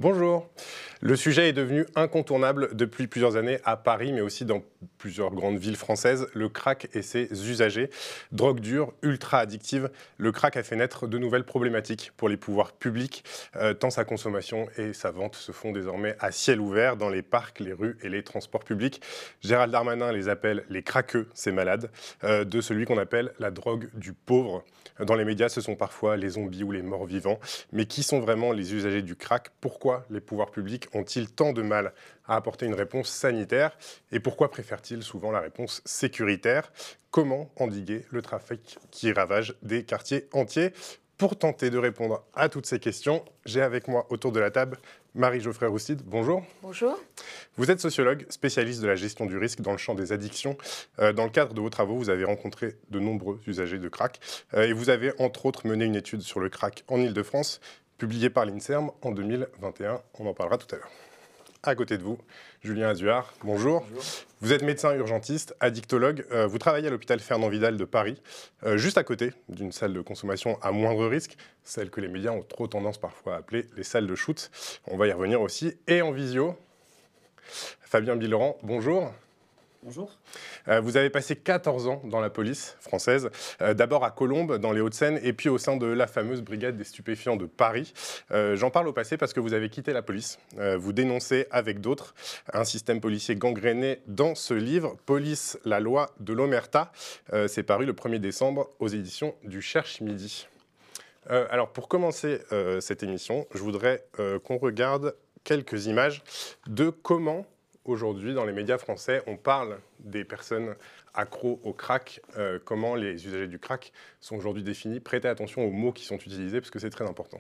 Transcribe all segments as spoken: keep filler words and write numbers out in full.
Bonjour. Le sujet est devenu incontournable depuis plusieurs années à Paris, mais aussi dans plusieurs grandes villes françaises. Le crack et ses usagers. Drogue dure, ultra addictive, le crack a fait naître de nouvelles problématiques pour les pouvoirs publics, euh, tant sa consommation et sa vente se font désormais à ciel ouvert dans les parcs, les rues et les transports publics. Gérald Darmanin les appelle les craqueux, ces malades, euh, de celui qu'on appelle la drogue du pauvre. Dans les médias, ce sont parfois les zombies ou les morts vivants. Mais qui sont vraiment les usagers du crack ? Pourquoi les pouvoirs publics ont-ils tant de mal à apporter une réponse sanitaire? Et pourquoi préfèrent-ils souvent la réponse sécuritaire? Comment endiguer le trafic qui ravage des quartiers entiers? Pour tenter de répondre à toutes ces questions, j'ai avec moi autour de la table Marie-Geoffrey Roustide. Bonjour. Bonjour. Vous êtes sociologue, spécialiste de la gestion du risque dans le champ des addictions. Euh, dans le cadre de vos travaux, vous avez rencontré de nombreux usagers de crack euh, et vous avez entre autres mené une étude sur le crack en Île-de-France, publiée par l'INSERM en deux mille vingt et un. On en parlera tout à l'heure. À côté de vous, Julien Azuard, bonjour. bonjour. Vous êtes médecin urgentiste, addictologue. Euh, vous travaillez à l'hôpital Fernand Vidal de Paris, euh, juste à côté d'une salle de consommation à moindre risque, celle que les médias ont trop tendance parfois à appeler les salles de shoot. On va y revenir aussi. Et en visio, Fabien Bileran, bonjour. Bonjour. Euh, vous avez passé quatorze ans dans la police française, euh, d'abord à Colombes, dans les Hauts-de-Seine, et puis au sein de la fameuse brigade des stupéfiants de Paris. Euh, j'en parle au passé parce que vous avez quitté la police. Euh, vous dénoncez avec d'autres un système policier gangréné dans ce livre, Police, la loi de l'Omerta. Euh, c'est paru le premier décembre aux éditions du Cherche Midi. Euh, alors pour commencer euh, cette émission, je voudrais euh, qu'on regarde quelques images de comment aujourd'hui, dans les médias français, on parle des personnes accros au crack, euh, comment les usagers du crack sont aujourd'hui définis. Prêtez attention aux mots qui sont utilisés, parce que c'est très important.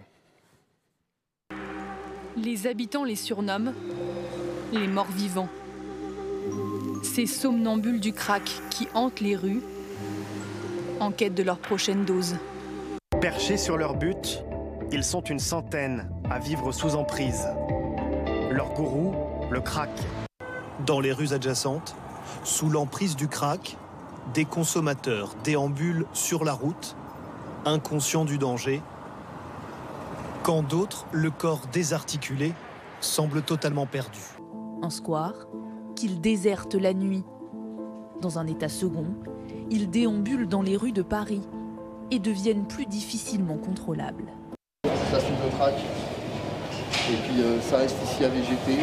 Les habitants les surnomment les morts vivants. Ces somnambules du crack qui hantent les rues en quête de leur prochaine dose. Perchés sur leur but, ils sont une centaine à vivre sous emprise. Leur gourou, le crack. Dans les rues adjacentes, sous l'emprise du crack, des consommateurs déambulent sur la route, inconscients du danger, quand d'autres, le corps désarticulé, semblent totalement perdus. Un square, qu'ils désertent la nuit. Dans un état second, ils déambulent dans les rues de Paris et deviennent plus difficilement contrôlables. Ça fume le crack, et puis euh, ça reste ici à végéter.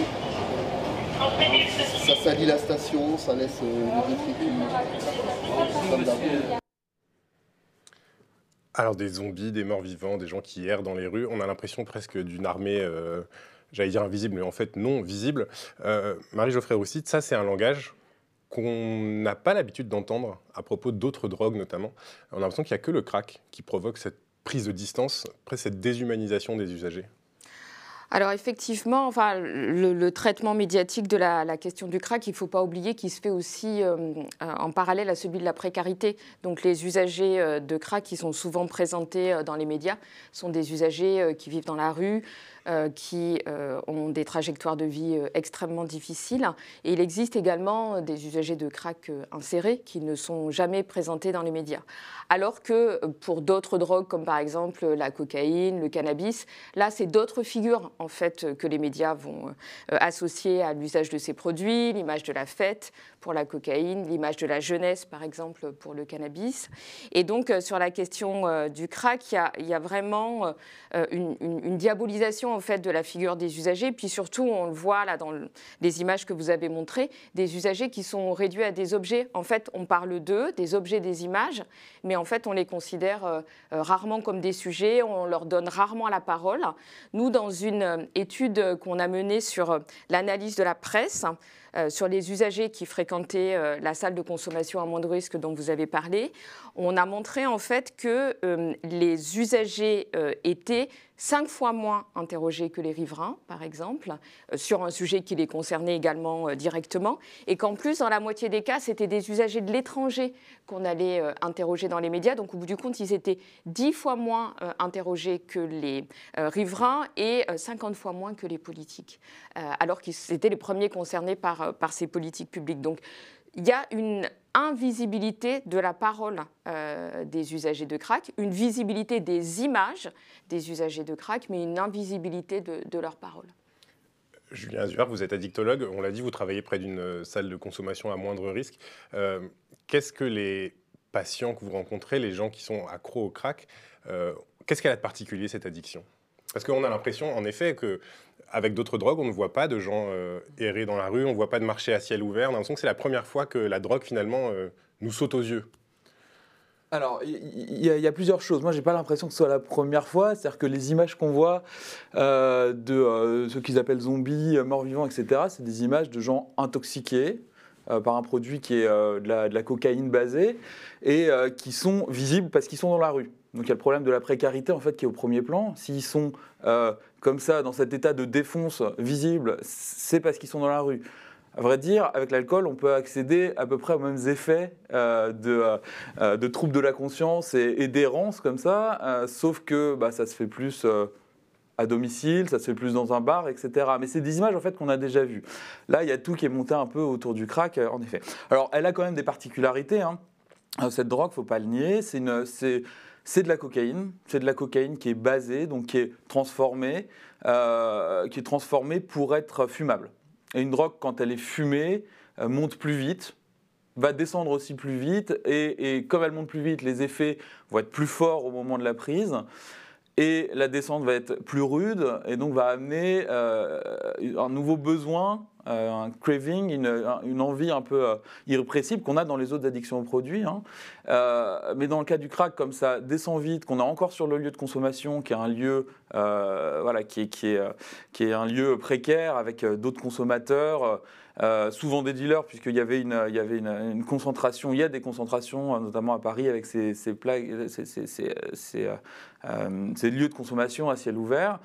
Ça salit la station, ça laisse euh, le détritus comme d'hab. Alors des zombies, des morts vivants, des gens qui errent dans les rues, on a l'impression presque d'une armée, euh, j'allais dire invisible, mais en fait non visible. Euh, Marie-Geoffrey Roustide, ça c'est un langage qu'on n'a pas l'habitude d'entendre à propos d'autres drogues notamment. On a l'impression qu'il n'y a que le crack qui provoque cette prise de distance, presque cette déshumanisation des usagers. Alors effectivement, enfin, le, le traitement médiatique de la, la question du crack, il ne faut pas oublier qu'il se fait aussi euh, en parallèle à celui de la précarité. Donc les usagers euh, de crack qui sont souvent présentés euh, dans les médias sont des usagers euh, qui vivent dans la rue, euh, qui euh, ont des trajectoires de vie euh, extrêmement difficiles. Et il existe également des usagers de crack euh, insérés qui ne sont jamais présentés dans les médias. Alors que pour d'autres drogues, comme par exemple la cocaïne, le cannabis, là c'est d'autres figures en fait, que les médias vont euh, associer à l'usage de ces produits, l'image de la fête pour la cocaïne, l'image de la jeunesse, par exemple, pour le cannabis. Et donc, euh, sur la question euh, du crack, il y a, il y a vraiment euh, une, une, une diabolisation, en fait, de la figure des usagers. Puis surtout, on le voit là dans le, les images que vous avez montrées, des usagers qui sont réduits à des objets. En fait, on parle d'eux, des objets, des images, mais en fait, on les considère euh, rarement comme des sujets, on leur donne rarement la parole. Nous, dans une étude qu'on a menée sur l'analyse de la presse, euh, sur les usagers qui fréquentaient euh, la salle de consommation à moindre risque dont vous avez parlé, on a montré en fait que euh, les usagers euh, étaient cinq fois moins interrogés que les riverains, par exemple, euh, sur un sujet qui les concernait également euh, directement, et qu'en plus, dans la moitié des cas, c'était des usagers de l'étranger qu'on allait euh, interroger dans les médias. Donc, au bout du compte, ils étaient dix fois moins euh, interrogés que les euh, riverains et euh, cinquante fois moins que les politiques, euh, alors qu'ils étaient les premiers concernés par, euh, par ces politiques publiques. Donc, il y a une invisibilité de la parole euh, des usagers de crack, une visibilité des images des usagers de crack, mais une invisibilité de, de leur parole. Julien Azuard, vous êtes addictologue, on l'a dit, vous travaillez près d'une salle de consommation à moindre risque. Euh, Qu'est-ce que les patients que vous rencontrez, les gens qui sont accros au crack, euh, qu'est-ce qu'elle a de particulier cette addiction? Parce qu'on a l'impression, en effet, qu'avec d'autres drogues, on ne voit pas de gens euh, errer dans la rue, on ne voit pas de marché à ciel ouvert. On a l'impression que c'est la première fois que la drogue, finalement, euh, nous saute aux yeux. Alors, il y, y, y a plusieurs choses. Moi, j'ai pas l'impression que ce soit la première fois. C'est-à-dire que les images qu'on voit euh, de euh, ce qu'ils appellent zombies, morts-vivants, et cetera, c'est des images de gens intoxiqués euh, par un produit qui est euh, de, la, de la cocaïne basée et euh, qui sont visibles parce qu'ils sont dans la rue. Donc, il y a le problème de la précarité, en fait, qui est au premier plan. S'ils sont euh, comme ça, dans cet état de défonce visible, c'est parce qu'ils sont dans la rue. À vrai dire, avec l'alcool, on peut accéder à peu près aux mêmes effets euh, de, euh, de troubles de la conscience et, et d'errance comme ça, euh, sauf que bah, ça se fait plus euh, à domicile, ça se fait plus dans un bar, et cetera. Mais c'est des images en fait qu'on a déjà vues. Là, il y a tout qui est monté un peu autour du crack, euh, en effet. Alors, elle a quand même des particularités, hein. Cette drogue, faut pas le nier, c'est une, c'est, c'est de la cocaïne, c'est de la cocaïne qui est basée, donc qui est transformée, euh, qui est transformée pour être fumable. Et une drogue, quand elle est fumée, euh, monte plus vite, va descendre aussi plus vite, et, et comme elle monte plus vite, les effets vont être plus forts au moment de la prise, et la descente va être plus rude, et donc va amener euh, un nouveau besoin, euh, un craving, une, une envie un peu euh, irrépressible qu'on a dans les autres addictions aux produits. Hein. Euh, mais dans le cas du crack, comme ça descend vite, qu'on est encore sur le lieu de consommation, qui est un lieu, euh, voilà, qui est, qui est, qui est un lieu précaire avec d'autres consommateurs, euh, souvent des dealers, puisqu'il y avait, une, il y avait une, une concentration, il y a des concentrations, notamment à Paris, avec ces, ces, plaques, ces, ces, ces, ces, euh, ces lieux de consommation à ciel ouvert.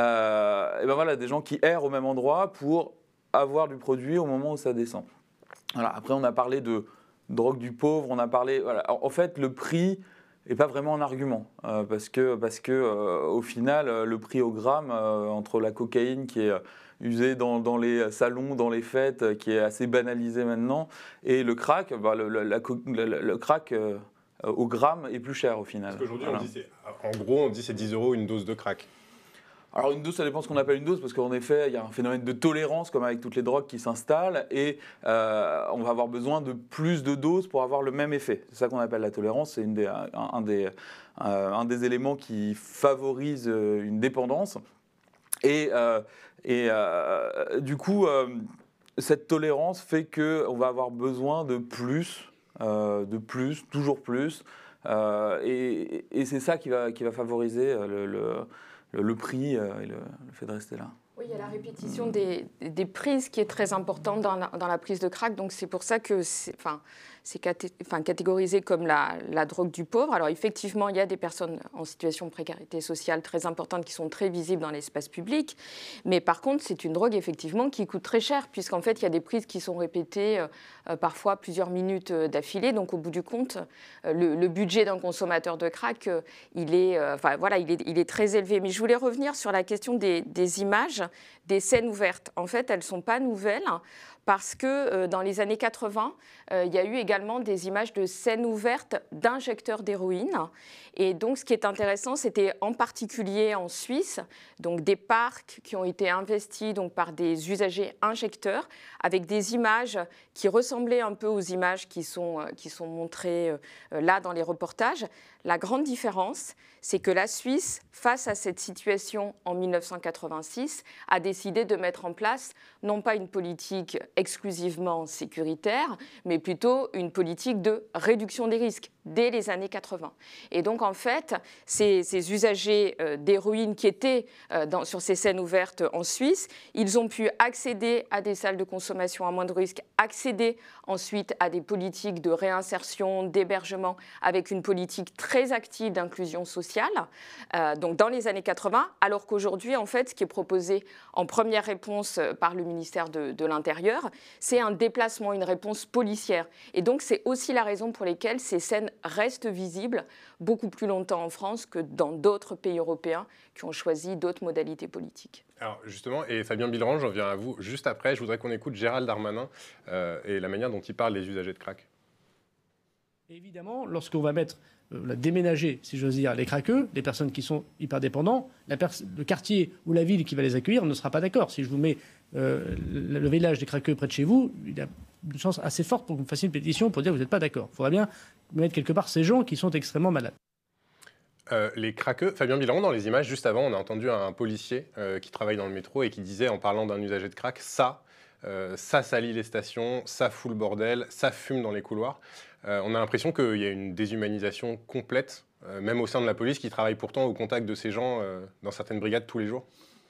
Euh, et ben voilà, des gens qui errent au même endroit pour avoir du produit au moment où ça descend. Voilà. Après, on a parlé de drogue du pauvre, on a parlé... Voilà. En fait, le prix n'est pas vraiment un argument, euh, parce que, parce que euh, au final, le prix au gramme, euh, entre la cocaïne qui est usée dans, dans les salons, dans les fêtes, qui est assez banalisée maintenant, et le crack, bah, le, le, la, le, le crack euh, au gramme est plus cher au final. Parce qu'aujourd'hui, voilà. on dit c'est, en gros, on dit c'est dix euros une dose de crack. Alors une dose, ça dépend de ce qu'on appelle une dose, parce qu'en effet, il y a un phénomène de tolérance, comme avec toutes les drogues, qui s'installe, et euh, on va avoir besoin de plus de doses pour avoir le même effet. C'est ça qu'on appelle la tolérance, c'est une des, un, un, des, euh, un des éléments qui favorise une dépendance. Et, euh, et euh, du coup, euh, cette tolérance fait qu'on va avoir besoin de plus, euh, de plus, toujours plus, euh, et, et c'est ça qui va, qui va favoriser le... le le prix euh, et le, le fait de rester là. Oui, il y a la répétition des, des prises qui est très importante dans la, dans la prise de crack. Donc c'est pour ça que c'est, enfin, c'est caté, enfin, catégorisé comme la, la drogue du pauvre. Alors effectivement, il y a des personnes en situation de précarité sociale très importante qui sont très visibles dans l'espace public. Mais par contre, c'est une drogue effectivement qui coûte très cher, puisqu'en fait, il y a des prises qui sont répétées euh, parfois plusieurs minutes euh, d'affilée. Donc au bout du compte, euh, le, le budget d'un consommateur de crack, euh, il, est, euh, enfin, voilà, il, est, il est très élevé. Mais je voulais revenir sur la question des, des images, des scènes ouvertes. En fait, elles ne sont pas nouvelles parce que euh, dans les années quatre-vingts, euh, il y a eu également des images de scènes ouvertes d'injecteurs d'héroïne. Et donc, ce qui est intéressant, c'était en particulier en Suisse, donc des parcs qui ont été investis donc, par des usagers injecteurs avec des images qui ressemblaient un peu aux images qui sont, euh, qui sont montrées euh, là dans les reportages. La grande différence, c'est que la Suisse, face à cette situation en mille neuf cent quatre-vingt-six, a décidé de mettre en place non pas une politique exclusivement sécuritaire, mais plutôt une politique de réduction des risques dès les années quatre-vingts. Et donc, en fait, ces, ces usagers euh, d'héroïne qui étaient euh, dans, sur ces scènes ouvertes en Suisse, ils ont pu accéder à des salles de consommation à moindre risque, accéder ensuite à des politiques de réinsertion, d'hébergement, avec une politique très active d'inclusion sociale, euh, donc dans les années quatre-vingts, alors qu'aujourd'hui, en fait, ce qui est proposé en première réponse par le ministère de, de l'Intérieur, c'est un déplacement, une réponse policière. Et donc, c'est aussi la raison pour laquelle ces scènes restent visibles beaucoup plus longtemps en France que dans d'autres pays européens qui ont choisi d'autres modalités politiques. Alors justement, et Fabien Bilrange, j'en viens à vous juste après. Je voudrais qu'on écoute Gérald Darmanin euh, et la manière dont il parle des usagers de crack. Et évidemment, lorsqu'on va mettre, euh, déménager, si j'ose dire, les craqueux, les personnes qui sont hyper dépendants, la le quartier ou la ville qui va les accueillir ne sera pas d'accord. Si je vous mets euh, le, le village des craqueux près de chez vous, il y a une chance assez forte pour que vous fassiez une pétition pour dire que vous n'êtes pas d'accord. Il faudra bien mettre quelque part ces gens qui sont extrêmement malades. Euh, les craqueux, Fabien Bilan, dans les images, juste avant, on a entendu un policier euh, qui travaille dans le métro et qui disait, en parlant d'un usager de crack, ça, euh, ça salit les stations, ça fout le bordel, ça fume dans les couloirs. Euh, on a l'impression qu'il y a une déshumanisation complète, euh, même au sein de la police, qui travaille pourtant au contact de ces gens euh, dans certaines brigades tous les jours.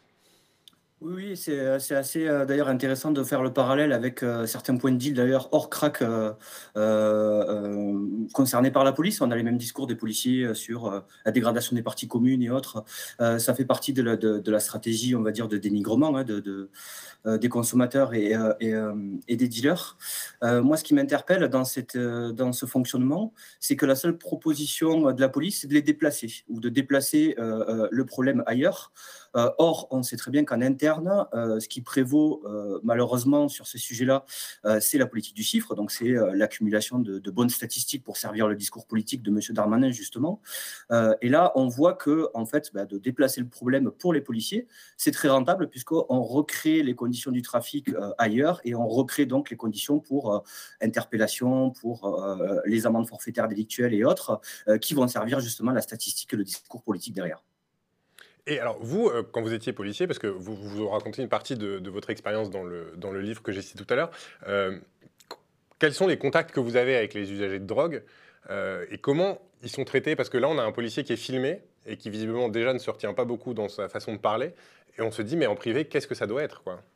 Oui, oui, c'est c'est assez euh, d'ailleurs intéressant de faire le parallèle avec euh, certains points de deal d'ailleurs hors crack euh, euh, euh, concernés par la police. On a les mêmes discours des policiers euh, sur euh, la dégradation des parties communes et autres. Euh, ça fait partie de la, de, de la stratégie, on va dire, de dénigrement hein, de, de, euh, des consommateurs et, euh, et, euh, et des dealers. Euh, moi, ce qui m'interpelle dans, cette, euh, dans ce fonctionnement, c'est que la seule proposition de la police, c'est de les déplacer ou de déplacer euh, euh, le problème ailleurs. Euh, or, on sait très bien qu'en interne, euh, ce qui prévaut euh, malheureusement sur ce sujet-là, euh, c'est la politique du chiffre, donc c'est euh, l'accumulation de, de bonnes statistiques pour servir le discours politique de M. Darmanin, justement. Euh, et là, on voit que, en fait, bah, de déplacer le problème pour les policiers, c'est très rentable puisqu'on recrée les conditions du trafic euh, ailleurs et on recrée donc les conditions pour euh, interpellation, pour euh, les amendes forfaitaires délictuelles et autres, euh, qui vont servir justement la statistique et le discours politique derrière. Et alors, vous, euh, quand vous étiez policier, parce que vous vous racontez une partie de, de votre expérience dans le, dans le livre que j'ai cité tout à l'heure, euh, quels sont les contacts que vous avez avec les usagers de drogue euh, et comment ils sont traités? Parce que là, on a un policier qui est filmé et qui visiblement déjà ne se retient pas beaucoup dans sa façon de parler. Et on se dit, mais en privé, qu'est-ce que ça doit être, quoi?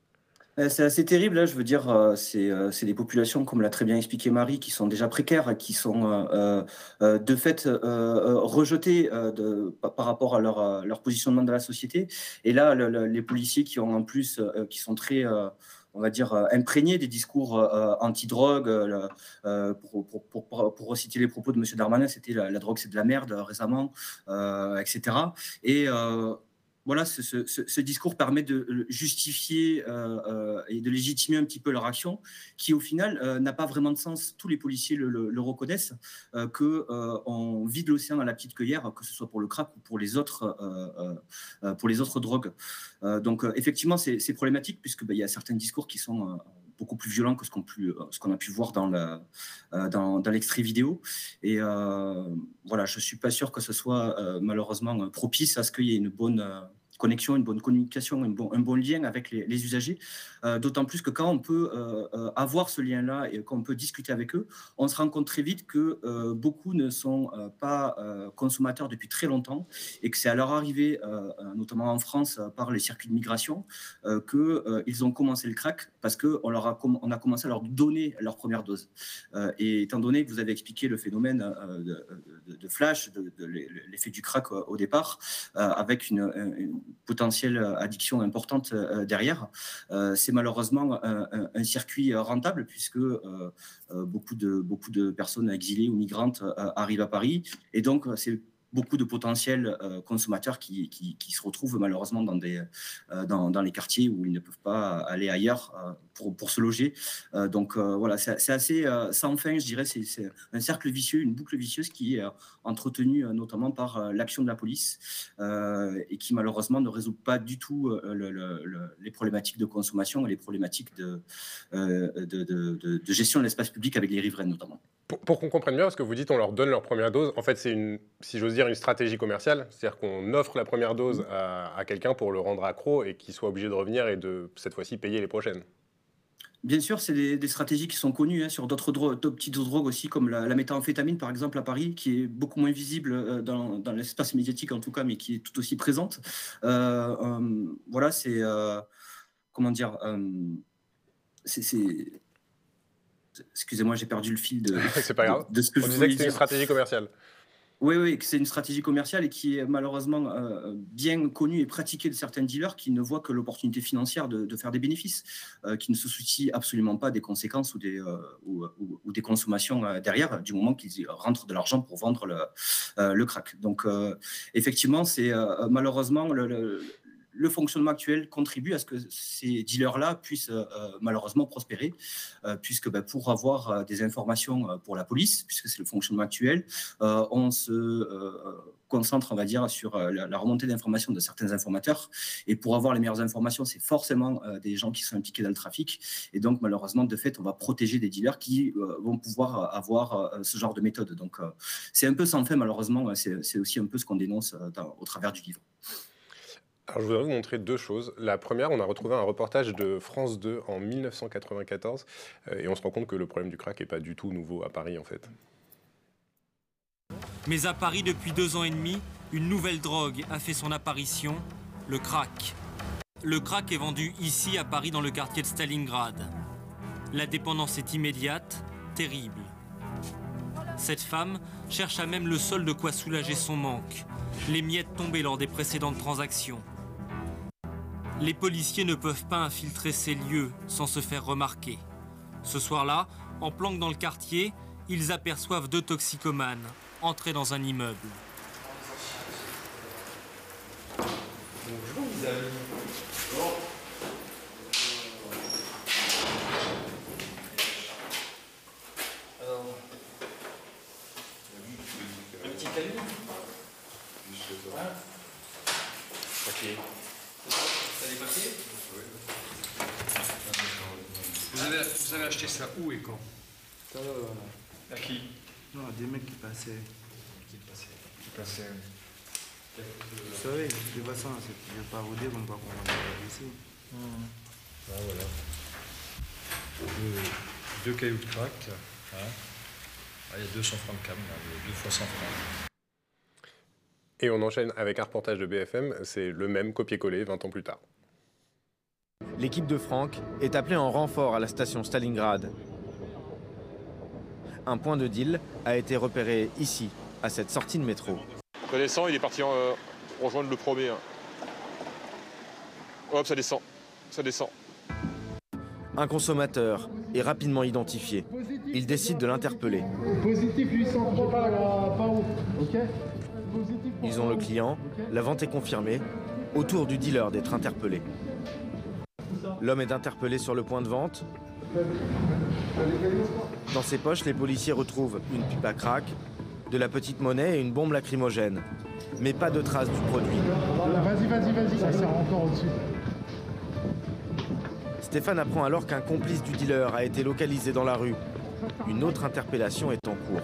C'est assez terrible, là, je veux dire, euh, c'est euh, c'est des populations, comme l'a très bien expliqué Marie, qui sont déjà précaires, qui sont euh, euh, de fait euh, euh, rejetées euh, de, par rapport à leur, à leur positionnement dans la société. Et là, le, le, les policiers qui ont en plus, euh, qui sont très, euh, on va dire, euh, imprégnés des discours euh, anti-drogue, euh, euh, pour, pour, pour, pour, pour reciter les propos de M. Darmanin, c'était la, la drogue c'est de la merde récemment, euh, et cetera. Et euh, voilà, ce, ce, ce discours permet de justifier euh, euh, et de légitimer un petit peu leur action, qui au final euh, n'a pas vraiment de sens. Tous les policiers le, le, le reconnaissent, euh, qu'on euh, vide l'océan à la petite cueillère, que ce soit pour le crack ou pour les autres, euh, euh, pour les autres drogues. Euh, donc euh, effectivement, c'est problématique, puisqu'il bah, y a certains discours qui sont... Euh, beaucoup plus violent que ce qu'on qu'on a pu voir dans l'extrait euh, dans, dans vidéo. Et euh, voilà, je ne suis pas sûr que ce soit euh, malheureusement propice à ce qu'il y ait une bonne euh, connexion, une bonne communication, un bon, un bon lien avec les, les usagers. Euh, D'autant plus que quand on peut euh, avoir ce lien-là et qu'on peut discuter avec eux, on se rend compte très vite que euh, beaucoup ne sont euh, pas euh, consommateurs depuis très longtemps et que c'est à leur arrivée, euh, notamment en France, euh, par les circuits de migration, euh, qu'ils euh, ont commencé le crack parce qu'on leur a, on a commencé à leur donner leur première dose. Euh, et étant donné que vous avez expliqué le phénomène euh, de, de, de flash, de, de l'effet du crack au départ, euh, avec une, une potentielle addiction importante euh, derrière, euh, c'est malheureusement un, un, un circuit rentable puisque euh, euh, beaucoup, de, beaucoup de personnes exilées ou migrantes euh, arrivent à Paris et donc c'est beaucoup de potentiels euh, consommateurs qui, qui, qui se retrouvent malheureusement dans, des, euh, dans, dans les quartiers où ils ne peuvent pas aller ailleurs euh, pour, pour se loger. Euh, donc euh, voilà, c'est assez euh, sans fin, je dirais, c'est un cercle vicieux, une boucle vicieuse qui est euh, entretenue euh, notamment par euh, l'action de la police euh, et qui malheureusement ne résout pas du tout euh, le, le, le, les problématiques de consommation et les problématiques de, euh, de, de, de, de gestion de l'espace public avec les riverains notamment. Pour, pour qu'on comprenne bien, parce que vous dites on leur donne leur première dose, en fait c'est une, si j'ose dire, une stratégie commerciale, c'est-à-dire qu'on offre la première dose à, à quelqu'un pour le rendre accro et qu'il soit obligé de revenir et de, cette fois-ci, payer les prochaines. Bien sûr, c'est des, des stratégies qui sont connues hein, sur d'autres petites drogues aussi, comme la, la méthamphétamine par exemple à Paris, qui est beaucoup moins visible euh, dans, dans l'espace médiatique en tout cas, mais qui est tout aussi présente. Euh, euh, voilà, c'est... Euh, comment dire euh, c'est... Excusez-moi, j'ai perdu le fil de, c'est pas grave. de, de ce que On je disait voulais que c'est une stratégie commerciale. Oui, oui, que c'est une stratégie commerciale et qui est malheureusement euh, bien connue et pratiquée de certains dealers qui ne voient que l'opportunité financière de, de faire des bénéfices, euh, qui ne se soucient absolument pas des conséquences ou des, euh, ou, ou, ou des consommations euh, derrière, du moment qu'ils rentrent de l'argent pour vendre le, euh, le crack. Donc, euh, effectivement, c'est euh, malheureusement le, le le fonctionnement actuel contribue à ce que ces dealers-là puissent euh, malheureusement prospérer, euh, puisque bah, pour avoir euh, des informations euh, pour la police, puisque c'est le fonctionnement actuel, euh, on se euh, concentre, on va dire, sur euh, la, la remontée d'informations de certains informateurs. Et pour avoir les meilleures informations, c'est forcément euh, des gens qui sont impliqués dans le trafic. Et donc, malheureusement, de fait, on va protéger des dealers qui euh, vont pouvoir avoir euh, ce genre de méthode. Donc, euh, c'est un peu sans fin, malheureusement. C'est, c'est aussi un peu ce qu'on dénonce euh, dans, au travers du livre. Alors, je voudrais vous montrer deux choses. La première, on a retrouvé un reportage de France deux en mille neuf cent quatre-vingt-quatorze euh, et on se rend compte que le problème du crack n'est pas du tout nouveau à Paris, en fait. Mais à Paris, depuis deux ans et demi, une nouvelle drogue a fait son apparition, le crack. Le crack est vendu ici, à Paris, dans le quartier de Stalingrad. La dépendance est immédiate, terrible. Cette femme cherche à même le sol de quoi soulager son manque, les miettes tombées lors des précédentes transactions. Les policiers ne peuvent pas infiltrer ces lieux sans se faire remarquer. Ce soir-là, en planque dans le quartier, ils aperçoivent deux toxicomanes entrer dans un immeuble. Bonjour les amis. Bon. Alors, un petit caillou. Juste ça. Hein? Papier. T'as des papiers? Oui. Vous avez, vous avez acheté ça où et quand? Euh, à qui? Non, des mecs qui passaient. Qui passaient? Qui passaient. Vous savez, des vaccins, je ne vais pas vous dire, on va qu'on va ici. Mmh. Ah, voilà. Deux, deux cailloux de crack. Hein. Ah, il y a deux cents francs de cam, là, deux fois cent francs. Et on enchaîne avec un reportage de B F M, c'est le même copier-coller vingt ans plus tard. L'équipe de Franck est appelée en renfort à la station Stalingrad. Un point de deal a été repéré ici, à cette sortie de métro. Connaissant, il est parti en, euh, rejoindre le premier. Hein. Hop, ça descend, ça descend. Un consommateur est rapidement identifié. Il décide de l'interpeller. Positif huit cent trois, pas, pas haut, ok. Ils ont le client, la vente est confirmée. Au tour du dealer d'être interpellé. L'homme est interpellé sur le point de vente. Dans ses poches, les policiers retrouvent une pipe à crack, de la petite monnaie et une bombe lacrymogène. Mais pas de traces du produit. Vas-y, vas-y, vas-y, ça sert encore au-dessus. Stéphane apprend alors qu'un complice du dealer a été localisé dans la rue. Une autre interpellation est en cours.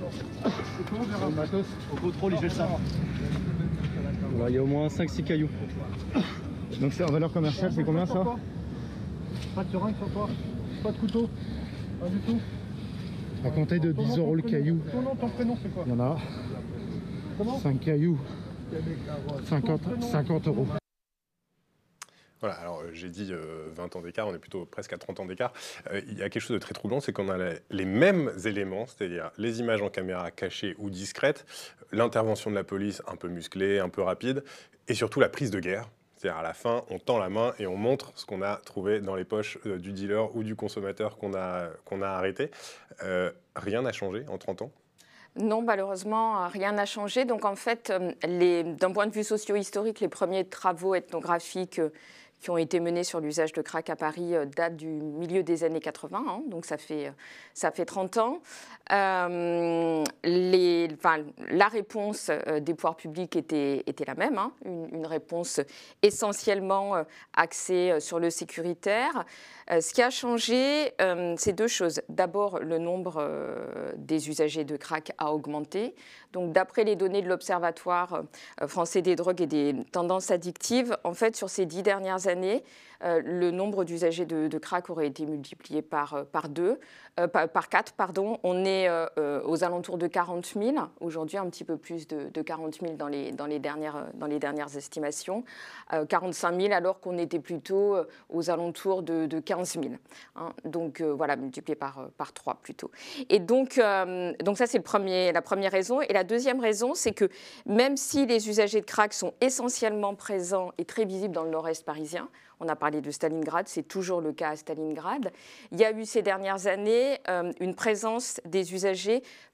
Au contrôle, il fait ça. Il y a au moins cinq six cailloux. Donc c'est en valeur commerciale, c'est combien ça? Pas de seringue sur toi? Pas de couteau? Pas du tout? À compter de dix euros le caillou. Ton nom, ton prénom, c'est quoi? Il y en a cinq cailloux. cinquante euros. Voilà, alors euh, j'ai dit euh, vingt ans d'écart, on est plutôt presque à trente ans d'écart. Euh, il y a quelque chose de très troublant, c'est qu'on a les, les mêmes éléments, c'est-à-dire les images en caméra cachées ou discrètes, l'intervention de la police un peu musclée, un peu rapide, et surtout la prise de guerre. C'est-à-dire à la fin, on tend la main et on montre ce qu'on a trouvé dans les poches euh, du dealer ou du consommateur qu'on a, qu'on a arrêté. Euh, rien n'a changé en trente ans? Non, malheureusement, rien n'a changé. Donc en fait, d'un point de vue socio-historique, les premiers travaux ethnographiques qui ont été menés sur l'usage de crack à Paris datent du milieu des années quatre-vingts, hein, donc ça fait, ça fait trente ans. Euh, les, enfin, la réponse des pouvoirs publics était, était la même, hein, une, une réponse essentiellement axée sur le sécuritaire. Euh, ce qui a changé, euh, c'est deux choses. D'abord, le nombre euh, des usagers de crack a augmenté. Donc, d'après les données de l'Observatoire euh, français des drogues et des tendances addictives, en fait, sur ces dix dernières années, euh, le nombre d'usagers de, de crack aurait été multiplié par, par deux, euh, par, par quatre, pardon. On est euh, aux alentours de quarante mille. Aujourd'hui, un petit peu plus de, de quarante mille dans les, dans les, dernières, dans les dernières estimations. Euh, quarante-cinq mille, alors qu'on était plutôt aux alentours de, de quinze mille. Hein. Donc, euh, voilà, multiplié par, par trois plutôt. Et donc, euh, donc ça, c'est le premier, la première raison. Et la deuxième raison, c'est que même si les usagers de crack sont essentiellement présents et très visibles dans le nord-est parisien, on a parlé de Stalingrad, c'est toujours le cas à Stalingrad, il y a eu ces dernières années euh, une présence des usagers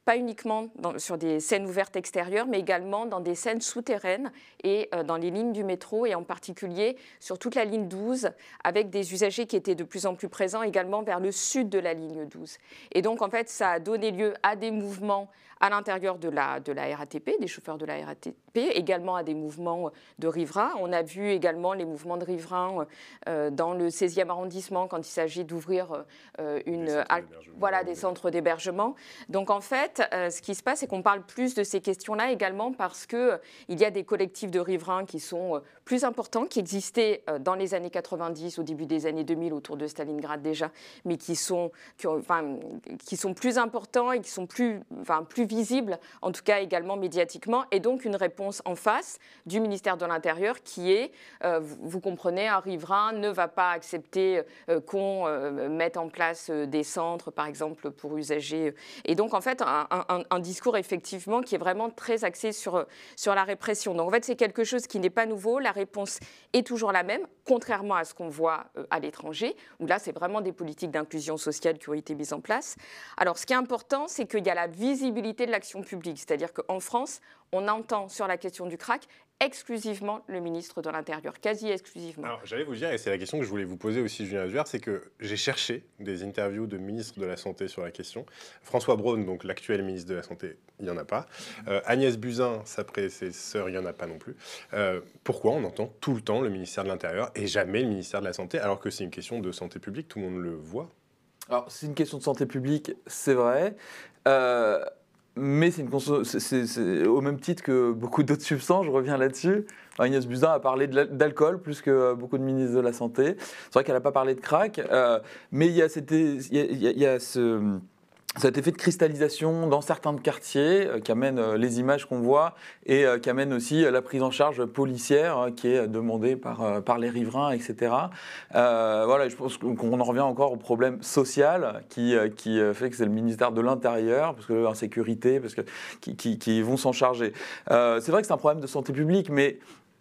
pas uniquement dans, sur des scènes ouvertes extérieures, mais également dans des scènes souterraines et euh, dans les lignes du métro, et en particulier sur toute la ligne douze, avec des usagers qui étaient de plus en plus présents également vers le sud de la ligne douze. Et donc, en fait, ça a donné lieu à des mouvements à l'intérieur de la, de la R A T P, des chauffeurs de la R A T P, également à des mouvements de riverains. On a vu également les mouvements de riverains euh, dans le seizième arrondissement quand il s'agit d'ouvrir euh, une, des voilà, des centres d'hébergement. Donc en fait, euh, ce qui se passe, c'est qu'on parle plus de ces questions-là également parce qu'il euh, y a des collectifs de riverains qui sont euh, plus importants, qui existaient euh, dans les années quatre-vingt-dix, au début des années deux mille, autour de Stalingrad déjà, mais qui sont, qui, ont, enfin, qui sont plus importants et qui sont plus, enfin, plus visible, en tout cas également médiatiquement, et donc une réponse en face du ministère de l'Intérieur qui est, euh, vous, vous comprenez, un riverain ne va pas accepter euh, qu'on euh, mette en place euh, des centres, par exemple, pour usagers. Et donc, en fait, un, un, un discours, effectivement, qui est vraiment très axé sur, sur la répression. Donc, en fait, c'est quelque chose qui n'est pas nouveau. La réponse est toujours la même, contrairement à ce qu'on voit euh, à l'étranger, où là, c'est vraiment des politiques d'inclusion sociale qui ont été mises en place. Alors, ce qui est important, c'est qu'il y a la visibilité de l'action publique, c'est-à-dire qu'en France, on entend sur la question du crack exclusivement le ministre de l'Intérieur, quasi exclusivement. Alors, j'allais vous dire, et c'est la question que je voulais vous poser aussi, Julien Azuer, c'est que j'ai cherché des interviews de ministres de la Santé sur la question. François Braun, donc l'actuel ministre de la Santé, il n'y en a pas. Euh, Agnès Buzyn, sa prédécesseure, il n'y en a pas non plus. Euh, pourquoi on entend tout le temps le ministère de l'Intérieur et jamais le ministère de la Santé, alors que c'est une question de santé publique, tout le monde le voit? Alors, c'est une question de santé publique, c'est vrai. Euh, mais c'est, une conso- c'est, c'est, c'est au même titre que beaucoup d'autres substances, je reviens là-dessus. Agnès Buzyn a parlé de d'alcool plus que beaucoup de ministres de la Santé. C'est vrai qu'elle n'a pas parlé de crack, euh, mais il y a, cette, il y a, il y a, il y a ce... cet effet de cristallisation dans certains quartiers euh, qui amène euh, les images qu'on voit et euh, qui amène aussi euh, la prise en charge policière euh, qui est demandée par, euh, par les riverains, et cetera. Euh, voilà, je pense qu'on en revient encore au problème social qui, euh, qui fait que c'est le ministère de l'Intérieur, parce que l'insécurité, parce que qui, qui, qui vont s'en charger. Euh, c'est vrai que c'est un problème de santé publique, mais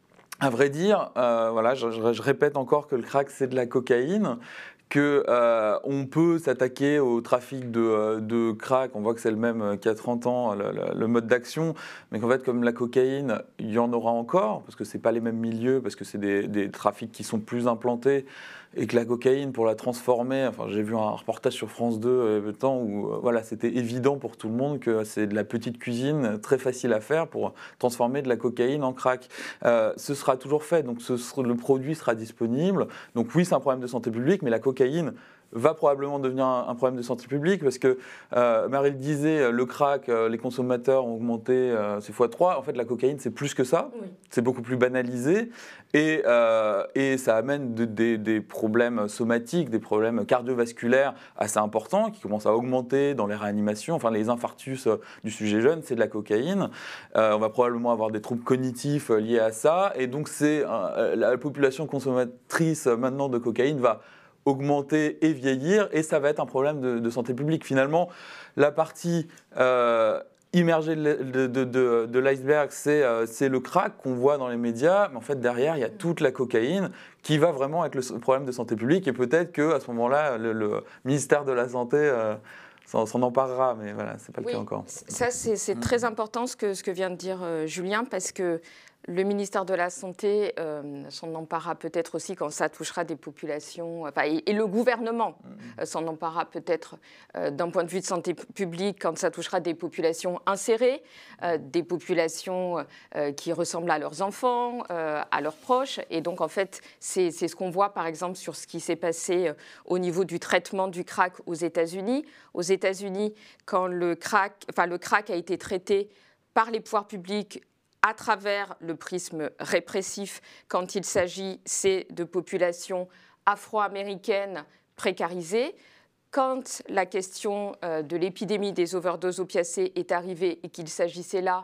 à vrai dire, euh, voilà, je, je, je répète encore que le crack c'est de la cocaïne. Qu'on euh, peut s'attaquer au trafic de, de crack, on voit que c'est le même qu'il y a trente ans, le, le, le mode d'action, mais qu'en fait, comme la cocaïne, il y en aura encore, parce que ce n'est pas les mêmes milieux, parce que c'est des, des trafics qui sont plus implantés, et que la cocaïne, pour la transformer, enfin, j'ai vu un reportage sur France deux euh, le temps où euh, voilà, c'était évident pour tout le monde que c'est de la petite cuisine très facile à faire pour transformer de la cocaïne en crack. Euh, ce sera toujours fait, donc ce, le produit sera disponible. Donc oui, c'est un problème de santé publique, mais la cocaïne va probablement devenir un, un problème de santé publique parce que, euh, Marie le disait, le crack, euh, les consommateurs ont augmenté, euh, c'est fois trois. En fait, la cocaïne, c'est plus que ça. Oui. C'est beaucoup plus banalisé et, euh, et ça amène de, de, des problèmes somatiques, des problèmes cardiovasculaires assez importants qui commencent à augmenter dans les réanimations. Enfin, les infarctus du sujet jeune, c'est de la cocaïne. Euh, on va probablement avoir des troubles cognitifs liés à ça. Et donc, c'est, euh, la population consommatrice maintenant de cocaïne va augmenter et vieillir, et ça va être un problème de, de santé publique. Finalement, la partie euh, immergée de, de, de, de, de l'iceberg, c'est, euh, c'est le crack qu'on voit dans les médias, mais en fait, derrière, il y a toute la cocaïne qui va vraiment être le problème de santé publique, et peut-être qu'à ce moment-là, le, le ministère de la Santé euh, s'en, s'en emparera, mais voilà, c'est pas le oui, cas encore. Ça, c'est, c'est très important ce que, ce que vient de dire euh, Julien, parce que le ministère de la Santé euh, s'en emparera peut-être aussi quand ça touchera des populations, enfin, et, et le gouvernement euh, s'en emparera peut-être euh, d'un point de vue de santé publique quand ça touchera des populations insérées, euh, des populations euh, qui ressemblent à leurs enfants, euh, à leurs proches. Et donc, en fait, c'est, c'est ce qu'on voit, par exemple, sur ce qui s'est passé euh, au niveau du traitement du crack aux États-Unis. Aux États-Unis, quand le crack, enfin, le crack a été traité par les pouvoirs publics à travers le prisme répressif, quand il s'agit, c'est de populations afro-américaines précarisées. Quand la question euh, de l'épidémie des overdoses opiacées est arrivée et qu'il s'agissait là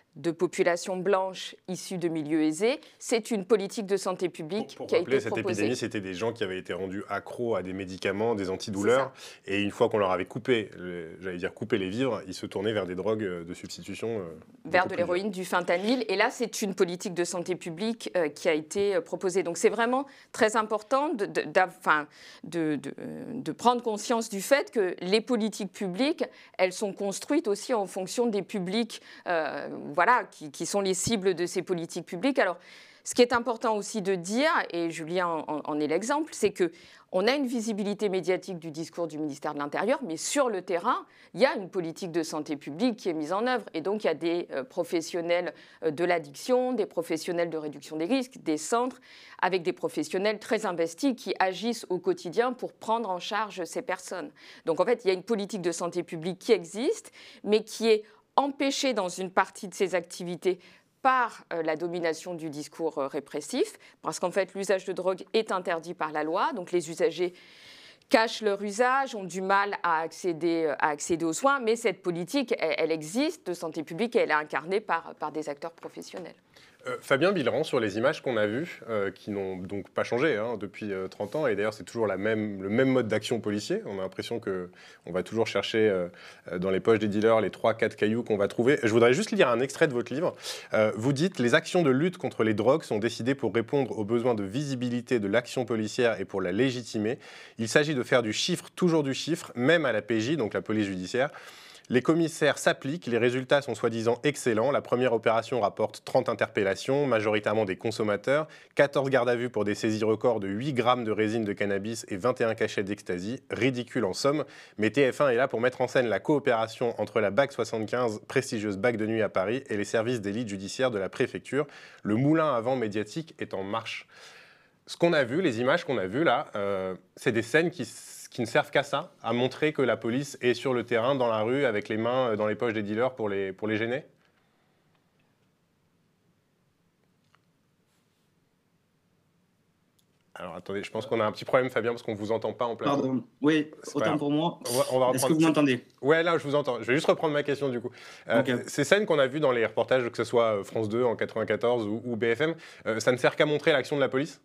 de populations blanches issues de milieux aisés. C'est une politique de santé publique pour, pour qui a rappeler, été cette proposée. épidémie, c'était des gens qui avaient été rendus accros à des médicaments, des antidouleurs, et une fois qu'on leur avait coupé, j'allais dire coupé les vivres, ils se tournaient vers des drogues de substitution. Euh, vers de l'héroïne, du fentanyl. Et là, c'est une politique de santé publique euh, qui a été euh, proposée. Donc c'est vraiment très important de, de, de, de, de prendre conscience du fait que les politiques publiques, elles sont construites aussi en fonction des publics euh, voilà, Qui, qui sont les cibles de ces politiques publiques. Alors, ce qui est important aussi de dire, et Julien en, en est l'exemple, c'est qu'on a une visibilité médiatique du discours du ministère de l'Intérieur, mais sur le terrain, il y a une politique de santé publique qui est mise en œuvre. Et donc, il y a des euh, professionnels euh, de l'addiction, des professionnels de réduction des risques, des centres, avec des professionnels très investis qui agissent au quotidien pour prendre en charge ces personnes. Donc, en fait, il y a une politique de santé publique qui existe, mais qui est empêché dans une partie de ses activités par euh, la domination du discours euh, répressif, parce qu'en fait, l'usage de drogue est interdit par la loi, donc les usagers cachent leur usage, ont du mal à accéder, à accéder aux soins, mais cette politique, elle, elle existe de santé publique et elle est incarnée par, par des acteurs professionnels. Euh, Fabien Billerand, sur les images qu'on a vues, euh, qui n'ont donc pas changé hein, depuis euh, trente ans, et d'ailleurs c'est toujours la même, le même mode d'action policier, on a l'impression qu'on va toujours chercher euh, dans les poches des dealers les trois quatre cailloux qu'on va trouver. Je voudrais juste lire un extrait de votre livre. Euh, vous dites « Les actions de lutte contre les drogues sont décidées pour répondre aux besoins de visibilité de l'action policière et pour la légitimer. Il s'agit de faire du chiffre, toujours du chiffre, même à la P J, donc la police judiciaire. Les commissaires s'appliquent, les résultats sont soi-disant excellents. La première opération rapporte trente interpellations, majoritairement des consommateurs, quatorze gardes à vue pour des saisies records de huit grammes de résine de cannabis et vingt et un cachets d'ecstasy. Ridicule en somme, mais T F un est là pour mettre en scène la coopération entre la B A C soixante-quinze, prestigieuse B A C de nuit à Paris, et les services d'élite judiciaire de la préfecture. Le moulin à vent médiatique est en marche. Ce qu'on a vu, les images qu'on a vues là, euh, c'est des scènes qui... qui ne servent qu'à ça, à montrer que la police est sur le terrain, dans la rue, avec les mains dans les poches des dealers pour les, pour les gêner? Alors attendez, je pense qu'on a un petit problème, Fabien, parce qu'on ne vous entend pas en plein. Pardon, oui, autant pour moi. On va Est-ce que vous m'entendez? Ouais, là, je vous entends. Je vais juste reprendre ma question, du coup. Euh, okay. Ces scènes qu'on a vues dans les reportages, que ce soit France deux en quatre-vingt-quatorze ou, ou B F M, euh, ça ne sert qu'à montrer l'action de la police?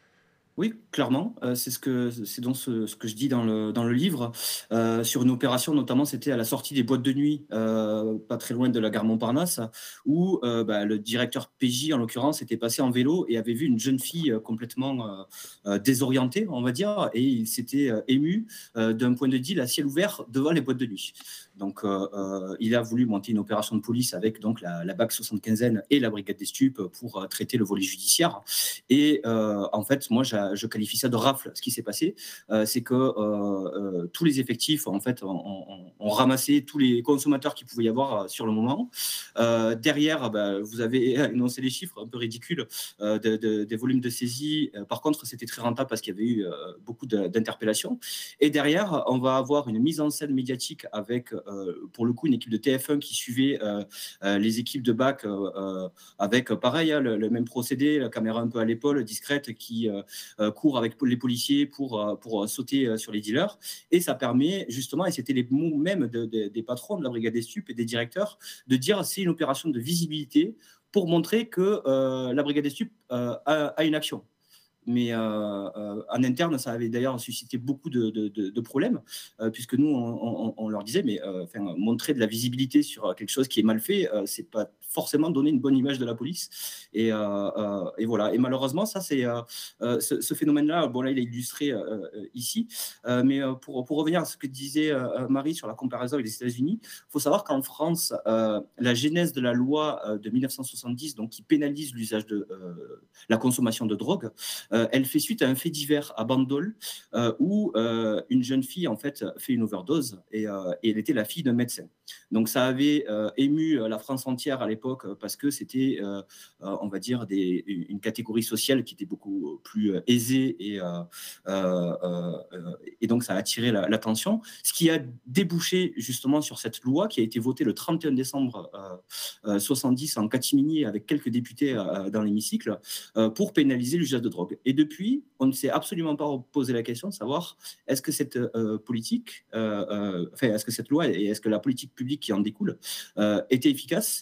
Oui, clairement, euh, c'est ce que c'est donc ce, ce que je dis dans le dans le livre euh, sur une opération, notamment c'était à la sortie des boîtes de nuit, euh, pas très loin de la gare Montparnasse, où euh, bah, le directeur P J en l'occurrence était passé en vélo et avait vu une jeune fille euh, complètement euh, euh, désorientée, on va dire, et il s'était euh, ému euh, d'un point de deal à ciel ouvert devant les boîtes de nuit. Donc, euh, euh, il a voulu monter une opération de police avec donc la, la B A C soixante-quinze et la brigade des stupes pour euh, traiter le volet judiciaire. Et euh, en fait, moi, j'ai je qualifie ça de rafle. Ce qui s'est passé, euh, c'est que euh, euh, tous les effectifs, en fait, ont, ont ramassé tous les consommateurs qu'il pouvait y avoir euh, sur le moment. Euh, derrière, bah, vous avez énoncé les chiffres un peu ridicules euh, de, de, des volumes de saisie. Euh, par contre, c'était très rentable parce qu'il y avait eu euh, beaucoup d'interpellations. Et derrière, on va avoir une mise en scène médiatique avec, euh, pour le coup, une équipe de T F un qui suivait euh, euh, les équipes de B A C euh, avec, pareil, hein, le, le même procédé, la caméra un peu à l'épaule, discrète, qui euh, court avec les policiers pour, pour sauter sur les dealers. Et ça permet justement, et c'était les mots même de, de, des patrons de la brigade des stupes et des directeurs, de dire c'est une opération de visibilité pour montrer que euh, la brigade des stupes euh, a, a une action. Mais euh, euh, en interne, ça avait d'ailleurs suscité beaucoup de, de, de, de problèmes, euh, puisque nous, on, on, on leur disait, mais euh, montrer de la visibilité sur quelque chose qui est mal fait, euh, c'est pas forcément donner une bonne image de la police. Et, euh, euh, et voilà. Et malheureusement, ça, c'est euh, ce, ce phénomène-là. Bon, là, il est illustré euh, ici. Euh, mais pour, pour revenir à ce que disait euh, Marie sur la comparaison avec les États-Unis, il faut savoir qu'en France, euh, la genèse de la loi euh, de mille neuf cent soixante-dix, donc qui pénalise l'usage de euh, la consommation de drogue, euh, elle fait suite à un fait divers à Bandol, euh, où euh, une jeune fille en fait fait une overdose et, euh, et elle était la fille d'un médecin. Donc ça avait euh, ému la France entière à l'époque parce que c'était, euh, on va dire, des, une catégorie sociale qui était beaucoup plus euh, aisée et, euh, euh, euh, et donc ça a attiré l'attention. La, ce qui a débouché justement sur cette loi qui a été votée le trente et un décembre euh, euh, soixante-dix en catimini avec quelques députés euh, dans l'hémicycle euh, pour pénaliser l'usage de drogue. Et depuis, on ne s'est absolument pas posé la question de savoir est-ce que cette euh, politique, euh, euh, enfin, est-ce que cette loi et est-ce que la politique publique qui en découle euh, était efficace. Et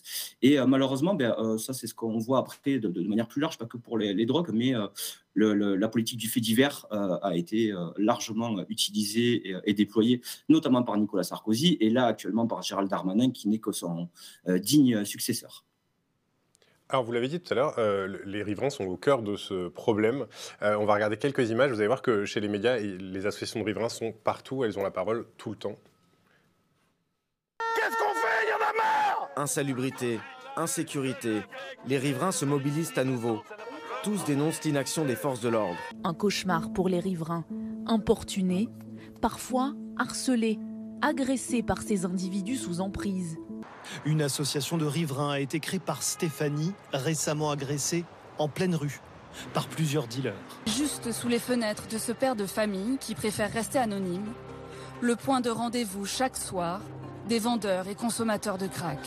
Et euh, malheureusement, ben, euh, ça c'est ce qu'on voit après de, de manière plus large, pas que pour les, les drogues, mais euh, le, le, la politique du fait divers euh, a été euh, largement utilisée et, et déployée, notamment par Nicolas Sarkozy, et là actuellement par Gérald Darmanin, qui n'est que son euh, digne successeur. Alors, vous l'avez dit tout à l'heure, euh, les riverains sont au cœur de ce problème. Euh, on va regarder quelques images. Vous allez voir que chez les médias, les associations de riverains sont partout. Elles ont la parole tout le temps. Qu'est-ce qu'on fait? Il y en a marre! Insalubrité, insécurité. Les riverains se mobilisent à nouveau. Tous dénoncent l'inaction des forces de l'ordre. Un cauchemar pour les riverains, importunés, parfois harcelés, agressés par ces individus sous emprise. Une association de riverains a été créée par Stéphanie, récemment agressée en pleine rue par plusieurs dealers. Juste sous les fenêtres de ce père de famille qui préfère rester anonyme, le point de rendez-vous chaque soir des vendeurs et consommateurs de crack.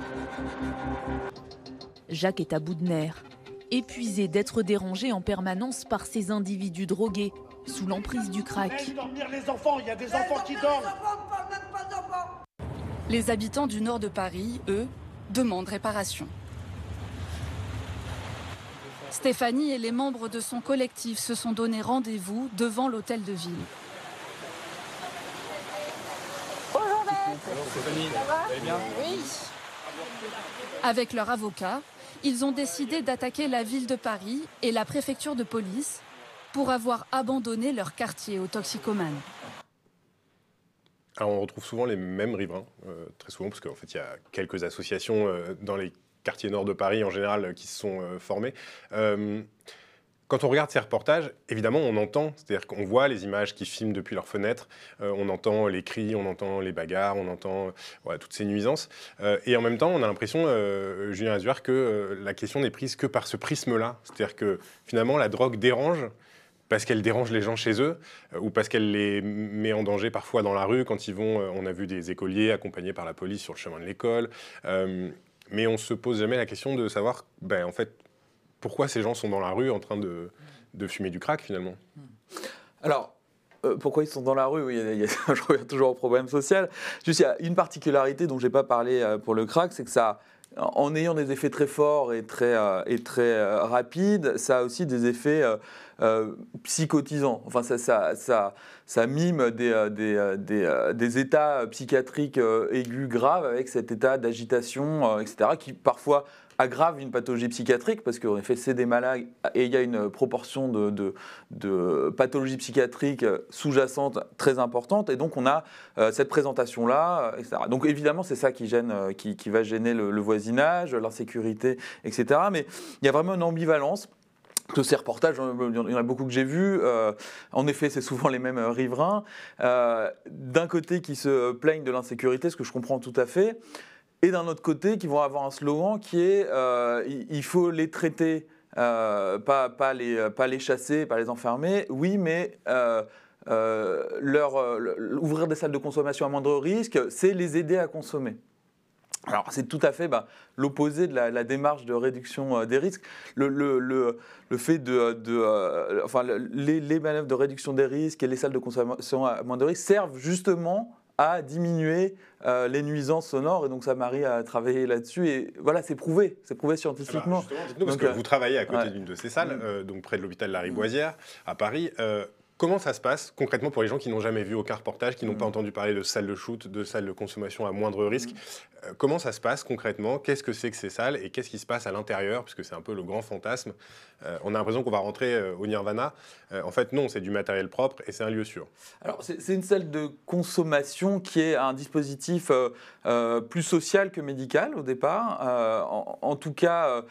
Jacques est à bout de nerfs, épuisé d'être dérangé en permanence par ces individus drogués sous l'emprise du crack. Dormir les enfants, il y a des enfants qui dorment. Les habitants du nord de Paris, eux, demandent réparation. Stéphanie et les membres de son collectif se sont donné rendez-vous devant l'hôtel de ville. Bonjour maître. Bonjour Stéphanie, ça va? Vous allez bien? Oui. Avec leur avocat, ils ont décidé d'attaquer la ville de Paris et la préfecture de police pour avoir abandonné leur quartier aux toxicomanes. Alors, on retrouve souvent les mêmes riverains, euh, très souvent, parce qu'en fait, il y a quelques associations euh, dans les quartiers nord de Paris, en général, euh, qui se sont euh, formées. Euh, quand on regarde ces reportages, évidemment, on entend, c'est-à-dire qu'on voit les images qui filment depuis leurs fenêtres, euh, on entend les cris, on entend les bagarres, on entend euh, voilà, toutes ces nuisances. Euh, et en même temps, on a l'impression, euh, Julien Azuar, que euh, la question n'est prise que par ce prisme-là. C'est-à-dire que, finalement, la drogue dérange, parce qu'elle dérange les gens chez eux, euh, ou parce qu'elle les met en danger parfois dans la rue quand ils vont, euh, on a vu des écoliers accompagnés par la police sur le chemin de l'école, euh, mais on ne se pose jamais la question de savoir, ben, en fait, pourquoi ces gens sont dans la rue en train de, de fumer du crack finalement. Alors, euh, pourquoi ils sont dans la rue? Oui, il y a, je reviens toujours au problème social. Juste, il y a une particularité dont je n'ai pas parlé euh, pour le crack, c'est que ça, en ayant des effets très forts et très, euh, et très euh, rapides, ça a aussi des effets euh, euh, psychotisants. Enfin, ça, ça, ça, ça mime des, euh, des, euh, des, euh, des états psychiatriques euh, aigus graves avec cet état d'agitation, euh, et cetera, qui parfois aggrave une pathologie psychiatrique, parce qu'en effet, c'est des malades et il y a une proportion de, de, de pathologies psychiatriques sous-jacentes très importante, et donc on a euh, cette présentation-là, et cetera. Donc évidemment, c'est ça qui, gêne, euh, qui, qui va gêner le, le voisinage, l'insécurité, et cetera. Mais il y a vraiment une ambivalence. De ces reportages, il y en a beaucoup que j'ai vus. Euh, en effet, c'est souvent les mêmes riverains. Euh, d'un côté, qui se plaignent de l'insécurité, ce que je comprends tout à fait, et d'un autre côté, qui vont avoir un slogan qui est euh, « il faut les traiter, euh, pas, pas, les, pas les chasser, pas les enfermer, oui, mais euh, euh, leur, euh, ouvrir des salles de consommation à moindre risque, c'est les aider à consommer ». Alors, c'est tout à fait bah, l'opposé de la, la démarche de réduction euh, des risques. Le, le, le, le fait de... de euh, enfin, les, les manœuvres de réduction des risques et les salles de consommation à moindre risque servent justement à diminuer euh, les nuisances sonores, et donc ça Marie a travaillé là-dessus, et voilà, c'est prouvé, c'est prouvé scientifiquement. Ah bah dites-nous, parce donc, que vous travaillez à côté ouais. d'une de ces salles, euh, donc près de l'hôpital Lariboisière, à Paris. Euh, Comment ça se passe concrètement pour les gens qui n'ont jamais vu aucun reportage, qui n'ont mmh. pas entendu parler de salles de shoot, de salles de consommation à moindre risque? mmh. euh, Comment ça se passe concrètement? Qu'est-ce que c'est que ces salles et qu'est-ce qui se passe à l'intérieur? Puisque c'est un peu le grand fantasme. Euh, on a l'impression qu'on va rentrer euh, au nirvana. Euh, en fait, non, c'est du matériel propre et c'est un lieu sûr. Alors, c'est, c'est une salle de consommation qui est un dispositif euh, euh, plus social que médical au départ. Euh, en, en tout cas, euh,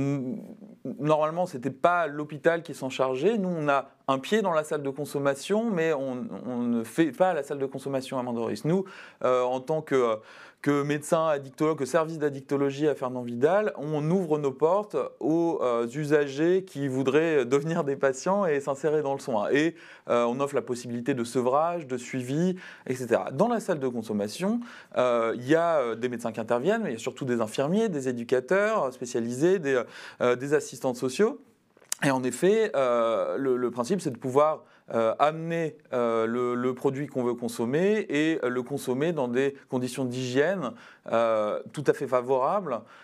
normalement, ce n'était pas l'hôpital qui s'en chargeait. Nous, on a un pied dans la salle de consommation, mais on, on ne fait pas la salle de consommation à moindre risque. Nous, euh, en tant que, que médecin addictologue, que service d'addictologie à Fernand Vidal, on ouvre nos portes aux euh, usagers qui voudraient devenir des patients et s'insérer dans le soin. Et euh, on offre la possibilité de sevrage, de suivi, et cetera. Dans la salle de consommation, euh, il y a des médecins qui interviennent, mais il y a surtout des infirmiers, des éducateurs spécialisés, des, euh, des assistants sociaux. Et en effet, euh, le, le principe, c'est de pouvoir euh, amener euh, le, le produit qu'on veut consommer et euh, le consommer dans des conditions d'hygiène euh, tout à fait favorables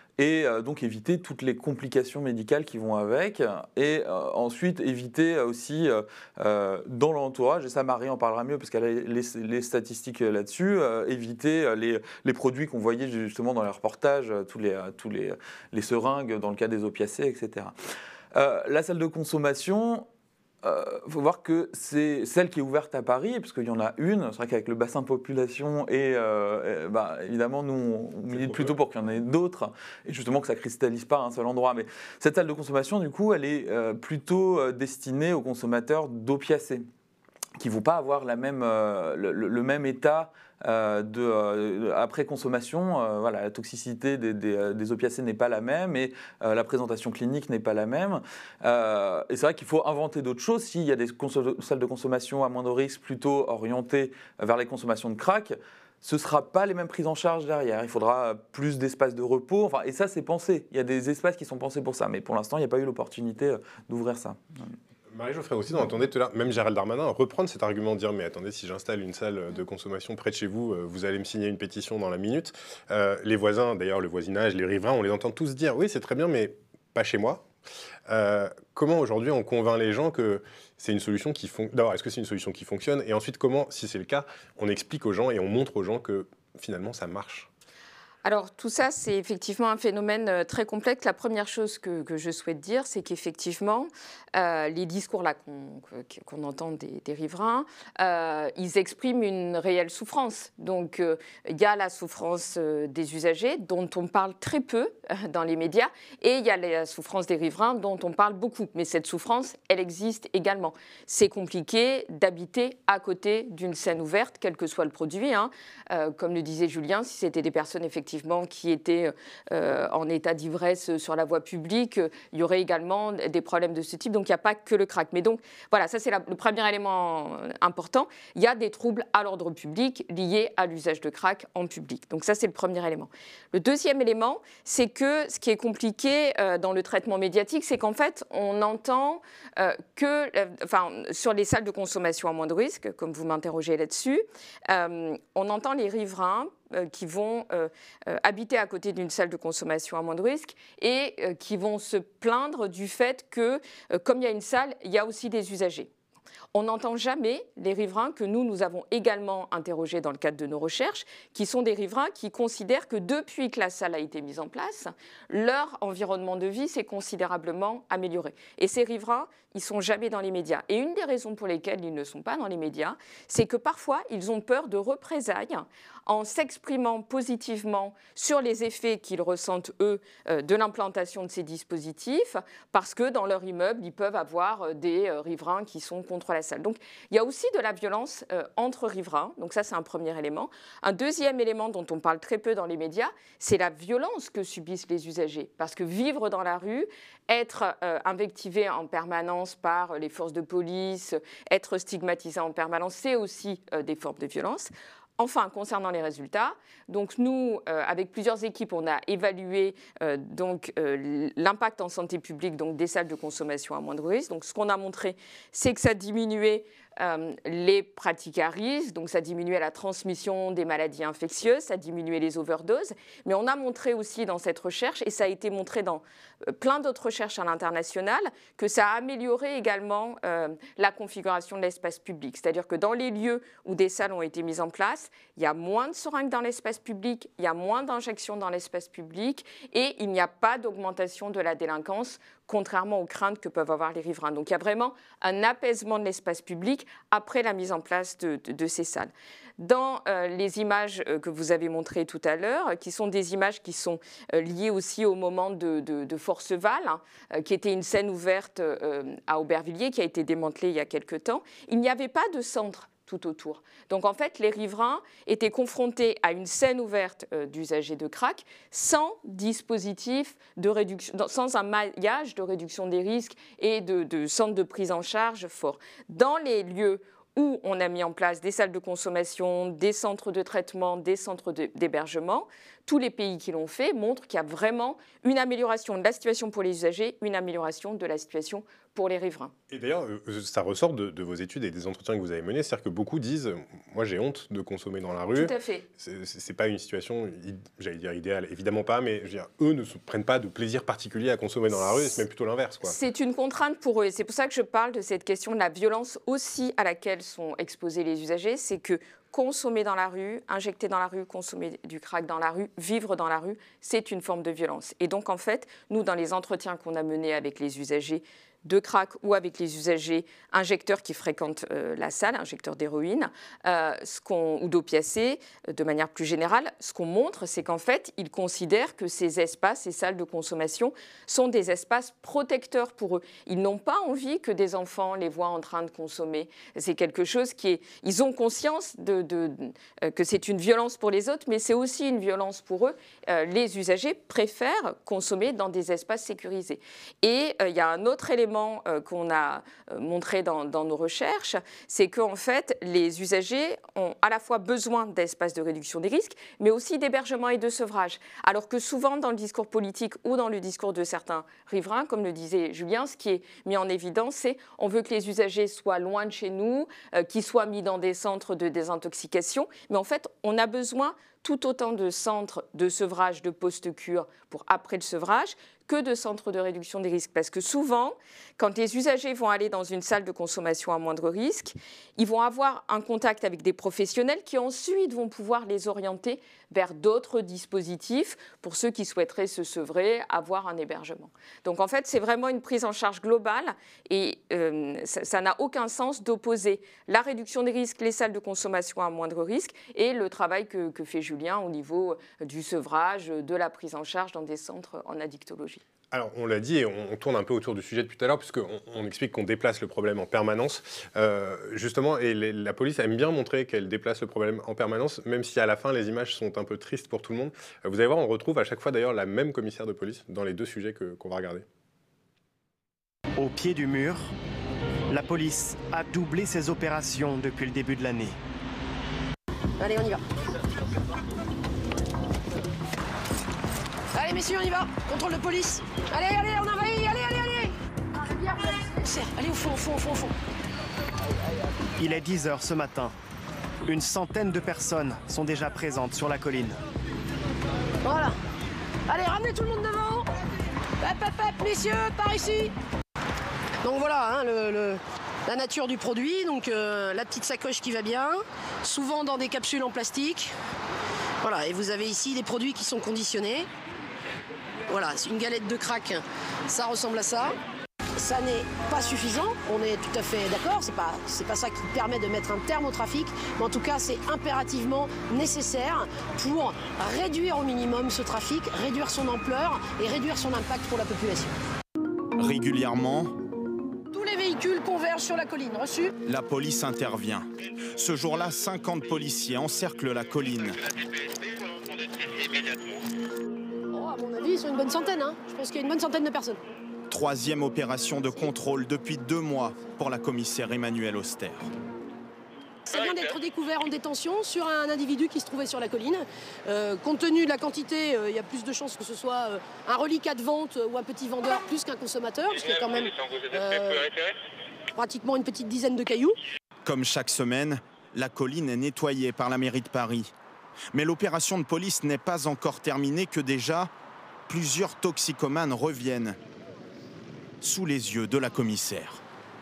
et euh, donc éviter toutes les complications médicales qui vont avec, et euh, ensuite éviter aussi euh, euh, dans l'entourage, et ça Marie en parlera mieux parce qu'elle a les, les statistiques là-dessus, euh, éviter les, les produits qu'on voyait justement dans les reportages, tous les, tous les, les seringues dans le cas des opiacés, et cetera. Euh, la salle de consommation, il euh, faut voir que c'est celle qui est ouverte à Paris, parce qu'il y en a une. C'est vrai qu'avec le bassin de population, et, euh, et bah, évidemment, nous, on milite plutôt pour qu'il y en ait d'autres, et justement que ça ne cristallise pas à un seul endroit. Mais cette salle de consommation, du coup, elle est euh, plutôt destinée aux consommateurs d'opiacés, qui ne vont pas avoir la même, euh, le, le même état Euh, de, euh, après consommation. Euh, voilà, la toxicité des, des, des opiacés n'est pas la même, et euh, la présentation clinique n'est pas la même. Euh, et c'est vrai qu'il faut inventer d'autres choses. S'il y a des salles de consommation à moindre risque plutôt orientées vers les consommations de crack, ce ne sera pas les mêmes prises en charge derrière. Il faudra plus d'espaces de repos. Enfin, et ça, c'est pensé. Il y a des espaces qui sont pensés pour ça. Mais pour l'instant, il n'y a pas eu l'opportunité d'ouvrir ça. Marie-Geoffrey aussi, on entendait tout à l'heure, même Gérald Darmanin, reprendre cet argument, dire mais attendez, si j'installe une salle de consommation près de chez vous, vous allez me signer une pétition dans la minute. Euh, les voisins, d'ailleurs le voisinage, les riverains, on les entend tous dire oui c'est très bien mais pas chez moi. Euh, comment aujourd'hui on convainc les gens que c'est une solution qui fonctionne? D'abord, est-ce que c'est une solution qui fonctionne? Et ensuite, comment, si c'est le cas, on explique aux gens et on montre aux gens que finalement ça marche? Alors tout ça, c'est effectivement un phénomène très complexe. La première chose que, que je souhaite dire, c'est qu'effectivement, euh, les discours là qu'on qu'on entend des, des riverains, euh, ils expriment une réelle souffrance. Donc euh, il y a la souffrance euh, des usagers, dont on parle très peu euh, dans les médias, et il y a la souffrance des riverains, dont on parle beaucoup. Mais cette souffrance, elle existe également. C'est compliqué d'habiter à côté d'une scène ouverte, quel que soit le produit. Hein. Euh, comme le disait Julien, si c'était des personnes effectivement qui étaient euh, en état d'ivresse sur la voie publique, euh, il y aurait également des problèmes de ce type. Donc il n'y a pas que le crack. Mais donc voilà, ça c'est la, le premier élément important. Il y a des troubles à l'ordre public liés à l'usage de crack en public. Donc ça c'est le premier élément. Le deuxième élément, c'est que ce qui est compliqué euh, dans le traitement médiatique, c'est qu'en fait on entend euh, que, euh, enfin sur les salles de consommation à moindre risque, comme vous m'interrogez là-dessus, euh, on entend les riverains qui vont euh, euh, habiter à côté d'une salle de consommation à moindre risque et euh, qui vont se plaindre du fait que, euh, comme il y a une salle, il y a aussi des usagers. On n'entend jamais les riverains que nous, nous avons également interrogés dans le cadre de nos recherches, qui sont des riverains qui considèrent que depuis que la salle a été mise en place, leur environnement de vie s'est considérablement amélioré. Et ces riverains, ils ne sont jamais dans les médias. Et une des raisons pour lesquelles ils ne sont pas dans les médias, c'est que parfois, ils ont peur de représailles en s'exprimant positivement sur les effets qu'ils ressentent, eux, de l'implantation de ces dispositifs, parce que dans leur immeuble, ils peuvent avoir des riverains qui sont contre la salle. Donc, il y a aussi de la violence euh, entre riverains. Donc ça, c'est un premier élément. Un deuxième élément dont on parle très peu dans les médias, c'est la violence que subissent les usagers. Parce que vivre dans la rue, être euh, invectivé en permanence par les forces de police, être stigmatisé en permanence, c'est aussi euh, des formes de violence. Enfin, concernant les résultats, donc nous, euh, avec plusieurs équipes, on a évalué euh, donc euh, l'impact en santé publique donc des salles de consommation à moindre risque. Donc, ce qu'on a montré, c'est que ça diminuait euh, les pratiques à risque, donc ça diminuait la transmission des maladies infectieuses, ça diminuait les overdoses. Mais on a montré aussi dans cette recherche, et ça a été montré dans euh, plein d'autres recherches à l'international, que ça a amélioré également euh, la configuration de l'espace public. C'est-à-dire que dans les lieux où des salles ont été mises en place, il y a moins de seringues dans l'espace public, il y a moins d'injections dans l'espace public et il n'y a pas d'augmentation de la délinquance, contrairement aux craintes que peuvent avoir les riverains. Donc il y a vraiment un apaisement de l'espace public après la mise en place de, de, de ces salles. Dans euh, les images euh, que vous avez montrées tout à l'heure, qui sont des images qui sont euh, liées aussi au moment de, de, de Forceval, hein, euh, qui était une scène ouverte euh, à Aubervilliers, qui a été démantelée il y a quelque temps, il n'y avait pas de centre tout autour. Donc en fait, les riverains étaient confrontés à une scène ouverte euh, d'usagers de crack sans dispositif de réduction, sans un maillage de réduction des risques et de, de centres de prise en charge forts. Dans les lieux où on a mis en place des salles de consommation, des centres de traitement, des centres d'hébergement, tous les pays qui l'ont fait montrent qu'il y a vraiment une amélioration de la situation pour les usagers, une amélioration de la situation pour les riverains. Et d'ailleurs, ça ressort de, de vos études et des entretiens que vous avez menés, c'est-à-dire que beaucoup disent « moi j'ai honte de consommer dans la rue ». Tout à fait. C'est pas une situation, j'allais dire idéale, évidemment pas, mais je veux dire, eux ne se prennent pas de plaisir particulier à consommer dans la rue, c'est même plutôt l'inverse. C'est une contrainte pour eux, et c'est pour ça que je parle de cette question de la violence aussi à laquelle sont exposés les usagers, c'est que consommer dans la rue, injecter dans la rue, consommer du crack dans la rue, vivre dans la rue, c'est une forme de violence. Et donc en fait, nous, dans les entretiens qu'on a menés avec les usagers de crack ou avec les usagers injecteurs qui fréquentent euh, la salle, injecteurs d'héroïne euh, ce qu'on, ou d'opiacés, euh, de manière plus générale, ce qu'on montre, c'est qu'en fait, ils considèrent que ces espaces, ces salles de consommation sont des espaces protecteurs pour eux. Ils n'ont pas envie que des enfants les voient en train de consommer. C'est quelque chose qui est... Ils ont conscience de, de, de, euh, que c'est une violence pour les autres, mais c'est aussi une violence pour eux. Euh, les usagers préfèrent consommer dans des espaces sécurisés. Et il euh, y a un autre élément qu'on a montré dans, dans nos recherches, c'est qu'en fait, les usagers ont à la fois besoin d'espaces de réduction des risques, mais aussi d'hébergement et de sevrage. Alors que souvent, dans le discours politique ou dans le discours de certains riverains, comme le disait Julien, ce qui est mis en évidence, c'est on veut que les usagers soient loin de chez nous, euh, qu'ils soient mis dans des centres de désintoxication, mais en fait, on a besoin tout autant de centres de sevrage, de post-cure pour après le sevrage, que de centres de réduction des risques. Parce que souvent, quand les usagers vont aller dans une salle de consommation à moindre risque, ils vont avoir un contact avec des professionnels qui ensuite vont pouvoir les orienter vers d'autres dispositifs pour ceux qui souhaiteraient se sevrer, avoir un hébergement. Donc en fait, c'est vraiment une prise en charge globale et euh, ça n'a aucun sens d'opposer la réduction des risques, les salles de consommation à moindre risque et le travail que, que fait Julien au niveau du sevrage, de la prise en charge dans des centres en addictologie. Alors, on l'a dit et on, on tourne un peu autour du sujet depuis tout à l'heure, puisqu'on on explique qu'on déplace le problème en permanence. Euh, justement, et les, la police aime bien montrer qu'elle déplace le problème en permanence, même si à la fin, les images sont un peu tristes pour tout le monde. Euh, vous allez voir, on retrouve à chaque fois d'ailleurs la même commissaire de police dans les deux sujets que, qu'on va regarder. Au pied du mur, la police a doublé ses opérations depuis le début de l'année. Allez, on y va. Allez, messieurs, on y va. Contrôle de police. Allez, allez, on envahit. Allez, allez, allez. Allez, au fond, au fond, au fond, au fond. Il est dix heures ce matin. Une centaine de personnes sont déjà présentes sur la colline. Voilà. Allez, ramenez tout le monde devant. Hop, hop, hop, messieurs, par ici. Donc voilà, hein, le, le, la nature du produit. Donc euh, la petite sacoche qui va bien. Souvent dans des capsules en plastique. Voilà, et vous avez ici des produits qui sont conditionnés. Voilà, c'est une galette de crack, ça ressemble à ça. Ça n'est pas suffisant, on est tout à fait d'accord, c'est pas, c'est pas ça qui permet de mettre un terme au trafic, mais en tout cas c'est impérativement nécessaire pour réduire au minimum ce trafic, réduire son ampleur et réduire son impact pour la population. Régulièrement, tous les véhicules convergent sur la colline, reçu. La police intervient. Ce jour-là, cinquante policiers encerclent la colline. Oh, à mon avis, ils sont une bonne centaine, hein. Je pense qu'il y a une bonne centaine de personnes. Troisième opération de contrôle depuis deux mois pour la commissaire Emmanuelle Auster. Ça vient d'être découvert en détention sur un individu qui se trouvait sur la colline. Euh, compte tenu de la quantité, euh, il y a plus de chances que ce soit euh, un reliquat de vente ou un petit vendeur plus qu'un consommateur, parce qu'il y a quand même euh, pratiquement une petite dizaine de cailloux. Comme chaque semaine, la colline est nettoyée par la mairie de Paris. Mais l'opération de police n'est pas encore terminée que déjà, plusieurs toxicomanes reviennent sous les yeux de la commissaire.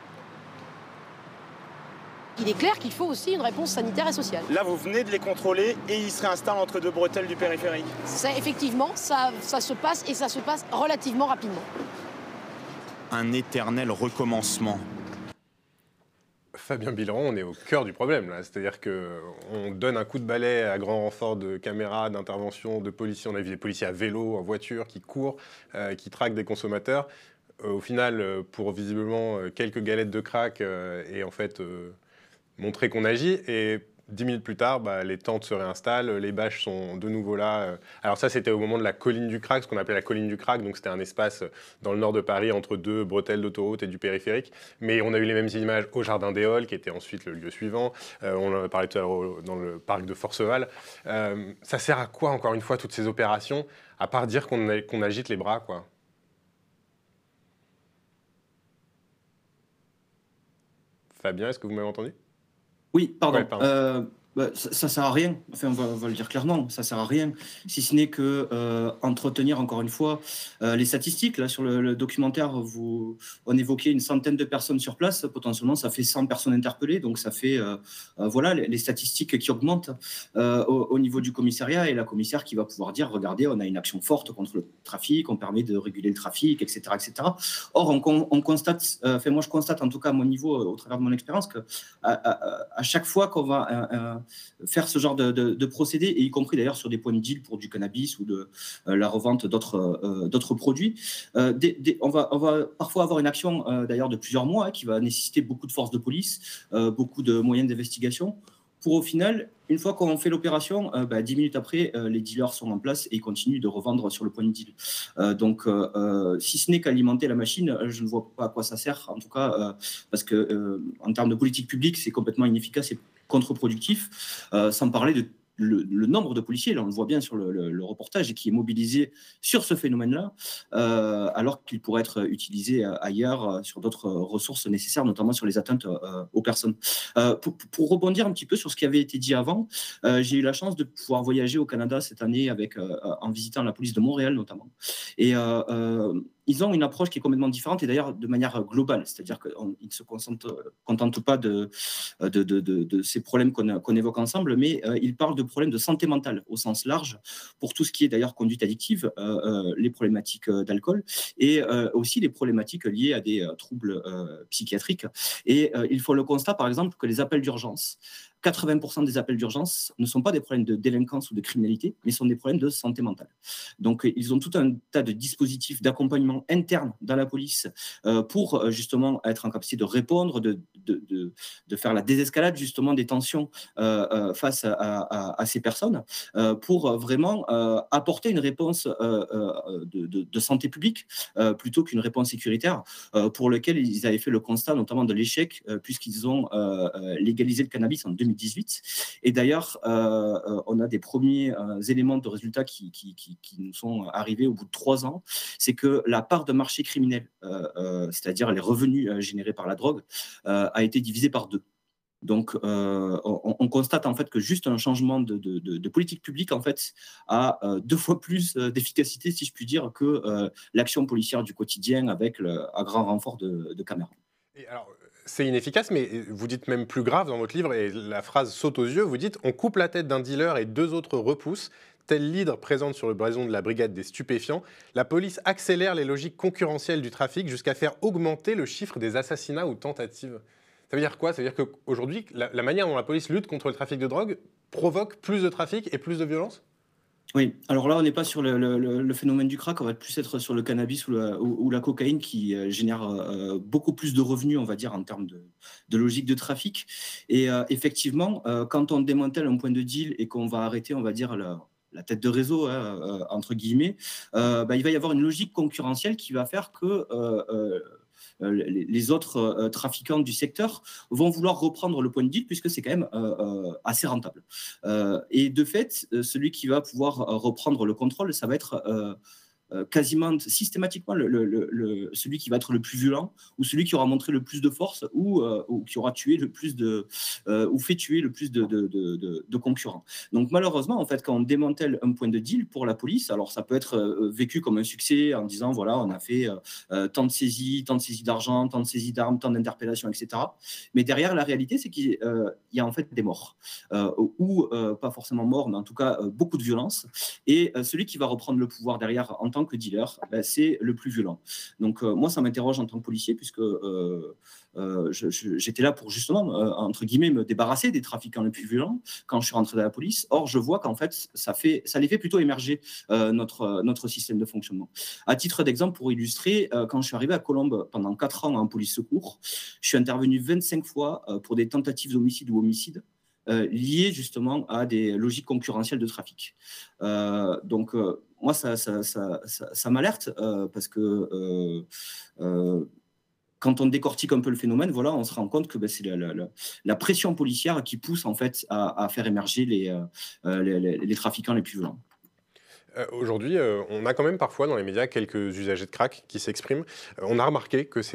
Il est clair qu'il faut aussi une réponse sanitaire et sociale. Là, vous venez de les contrôler et ils se réinstallent entre deux bretelles du périphérique. Ça, effectivement, ça, ça se passe et ça se passe relativement rapidement. Un éternel recommencement. Fabien Bileron, on est au cœur du problème, là. C'est-à-dire qu'on donne un coup de balai à grand renfort de caméras, d'intervention, de policiers. On a vu des policiers à vélo, en voiture, qui courent, euh, qui traquent des consommateurs. Euh, au final, euh, pour visiblement euh, quelques galettes de crack euh, et en fait euh, montrer qu'on agit. Et dix minutes plus tard, bah, les tentes se réinstallent, les bâches sont de nouveau là. Alors ça, c'était au moment de la colline du crack, ce qu'on appelait la colline du crack. Donc c'était un espace dans le nord de Paris, entre deux bretelles d'autoroute et du périphérique. Mais on a eu les mêmes images au Jardin des Halles, qui était ensuite le lieu suivant. Euh, on en a parlé tout à l'heure dans le parc de Forceval. Euh, ça sert à quoi, encore une fois, toutes ces opérations, à part dire qu'on qu'on agite les bras, quoi ? Fabien, est-ce que vous m'avez entendu? Oui, pardon. Ouais, pardon. Euh, bah, ça, ça sert à rien. Enfin, on va, on va le dire clairement, ça sert à rien. Si ce n'est que euh, entretenir encore une fois euh, les statistiques. Là, sur le, le documentaire, vous, on évoquait une centaine de personnes sur place. Potentiellement, ça fait cent personnes interpellées. Donc, ça fait euh, euh, voilà les, les statistiques qui augmentent euh, au, au niveau du commissariat et la commissaire qui va pouvoir dire regardez, on a une action forte contre le trafic, on permet de réguler le trafic, et cetera, et cetera. Or, on, on constate, euh, enfin, moi, je constate en tout cas à mon niveau, au travers de mon expérience, que à, à, à chaque fois qu'on va euh, euh, faire ce genre de, de, de procédé, et y compris d'ailleurs sur des points de deal pour du cannabis ou de euh, la revente d'autres euh, d'autres produits. Euh, des, des, on, va, on va parfois avoir une action euh, d'ailleurs de plusieurs mois hein, qui va nécessiter beaucoup de forces de police, euh, beaucoup de moyens d'investigation. Pour au final, une fois qu'on fait l'opération, euh, bah, dix minutes après, euh, les dealers sont en place et ils continuent de revendre sur le point de deal. Euh, donc, euh, euh, si ce n'est qu'alimenter la machine, je ne vois pas à quoi ça sert, en tout cas, euh, parce que euh, en termes de politique publique, c'est complètement inefficace et contre-productif, euh, sans parler de Le, le nombre de policiers, là on le voit bien sur le, le, le reportage, et qui est mobilisé sur ce phénomène-là, euh, alors qu'il pourrait être utilisé ailleurs, sur d'autres ressources nécessaires, notamment sur les atteintes euh, aux personnes. Euh, pour, pour rebondir un petit peu sur ce qui avait été dit avant, euh, j'ai eu la chance de pouvoir voyager au Canada cette année avec, euh, en visitant la police de Montréal notamment. Et euh, euh, ils ont une approche qui est complètement différente, et d'ailleurs de manière globale, c'est-à-dire qu'ils ne se contentent pas de, de, de, de, de ces problèmes qu'on qu'on évoque ensemble, mais euh, ils parlent de problèmes de santé mentale au sens large, pour tout ce qui est d'ailleurs conduite addictive, euh, euh, les problématiques d'alcool, et euh, aussi les problématiques liées à des euh, troubles euh, psychiatriques. Et euh, il faut le constat, par exemple, que les appels d'urgence, quatre-vingts pour cent des appels d'urgence ne sont pas des problèmes de délinquance ou de criminalité, mais sont des problèmes de santé mentale. Donc, ils ont tout un tas de dispositifs d'accompagnement interne dans la police euh, pour euh, justement être en capacité de répondre, de, de, de, de faire la désescalade justement des tensions euh, euh, face à, à, à ces personnes, euh, pour vraiment euh, apporter une réponse euh, euh, de, de, de santé publique euh, plutôt qu'une réponse sécuritaire, euh, pour lequel ils avaient fait le constat notamment de l'échec, euh, puisqu'ils ont euh, légalisé le cannabis en deux mille dix-huit. Et d'ailleurs, euh, on a des premiers euh, éléments de résultats qui, qui, qui, qui nous sont arrivés au bout de trois ans. C'est que la part de marché criminel, euh, euh, c'est-à-dire les revenus euh, générés par la drogue, euh, a été divisée par deux. Donc, euh, on, on constate en fait que juste un changement de, de, de, de politique publique en fait a euh, deux fois plus euh, d'efficacité, si je puis dire, que euh, l'action policière du quotidien avec le, un grand renfort de, de caméras. Et alors, c'est inefficace, mais vous dites même plus grave dans votre livre, et la phrase saute aux yeux, vous dites « On coupe la tête d'un dealer et deux autres repoussent. Tel l'hydre présente sur le blason de la brigade des stupéfiants, la police accélère les logiques concurrentielles du trafic jusqu'à faire augmenter le chiffre des assassinats ou tentatives. » Ça veut dire quoi? Ça veut dire qu'aujourd'hui, la, la manière dont la police lutte contre le trafic de drogue provoque plus de trafic et plus de violence? Oui, alors là, on n'est pas sur le, le, le phénomène du crack, on va plus être sur le cannabis ou la, ou, ou la cocaïne qui euh, génère euh, beaucoup plus de revenus, on va dire, en termes de, de logique de trafic. Et euh, effectivement, euh, quand on démantèle un point de deal et qu'on va arrêter, on va dire, la, la tête de réseau, hein, euh, entre guillemets, euh, bah, il va y avoir une logique concurrentielle qui va faire que euh, euh, les, les autres euh, trafiquants du secteur vont vouloir reprendre le point de deal, puisque c'est quand même euh, euh, assez rentable. Euh, et de fait, celui qui va pouvoir reprendre le contrôle, ça va être euh, euh, quasiment systématiquement le, le, le, celui qui va être le plus violent, ou celui qui aura montré le plus de force, ou, euh, ou qui aura tué le plus de, euh, ou fait tuer le plus de, de, de, de, de concurrents. Donc malheureusement, en fait, quand on démantèle un point de deal pour la police, alors ça peut être euh, vécu comme un succès en disant voilà, on a fait euh, tant de saisies, tant de saisies d'argent, tant de saisies d'armes, tant d'interpellations, et cetera. Mais derrière, la réalité, c'est qu'il euh, y a en fait des morts, euh, ou euh, pas forcément morts, mais en tout cas euh, beaucoup de violence. Et euh, celui qui va reprendre le pouvoir derrière en tant que dealer, ben, c'est le plus violent. Donc euh, moi, ça m'interroge en tant que policier, puisque euh, euh, je, je, j'étais là pour justement, euh, entre guillemets, me débarrasser des trafiquants les plus violents quand je suis rentré dans la police. Or, je vois qu'en fait, ça, fait, ça les fait plutôt émerger euh, notre, notre système de fonctionnement. À titre d'exemple, pour illustrer, euh, quand je suis arrivé à Colombes pendant quatre ans en police secours, je suis intervenu vingt-cinq fois euh, pour des tentatives d'homicide ou homicide, Euh, liées justement à des logiques concurrentielles de trafic. Euh, donc, euh, moi, ça, ça, ça, ça, ça m'alerte euh, parce que euh, euh, quand on décortique un peu le phénomène, voilà, on se rend compte que ben, c'est la, la, la pression policière qui pousse en fait à, à faire émerger les, euh, les, les, les trafiquants les plus violents. Euh, Aujourd'hui, euh, on a quand même parfois dans les médias quelques usagers de crack qui s'expriment. Euh, on a remarqué que ces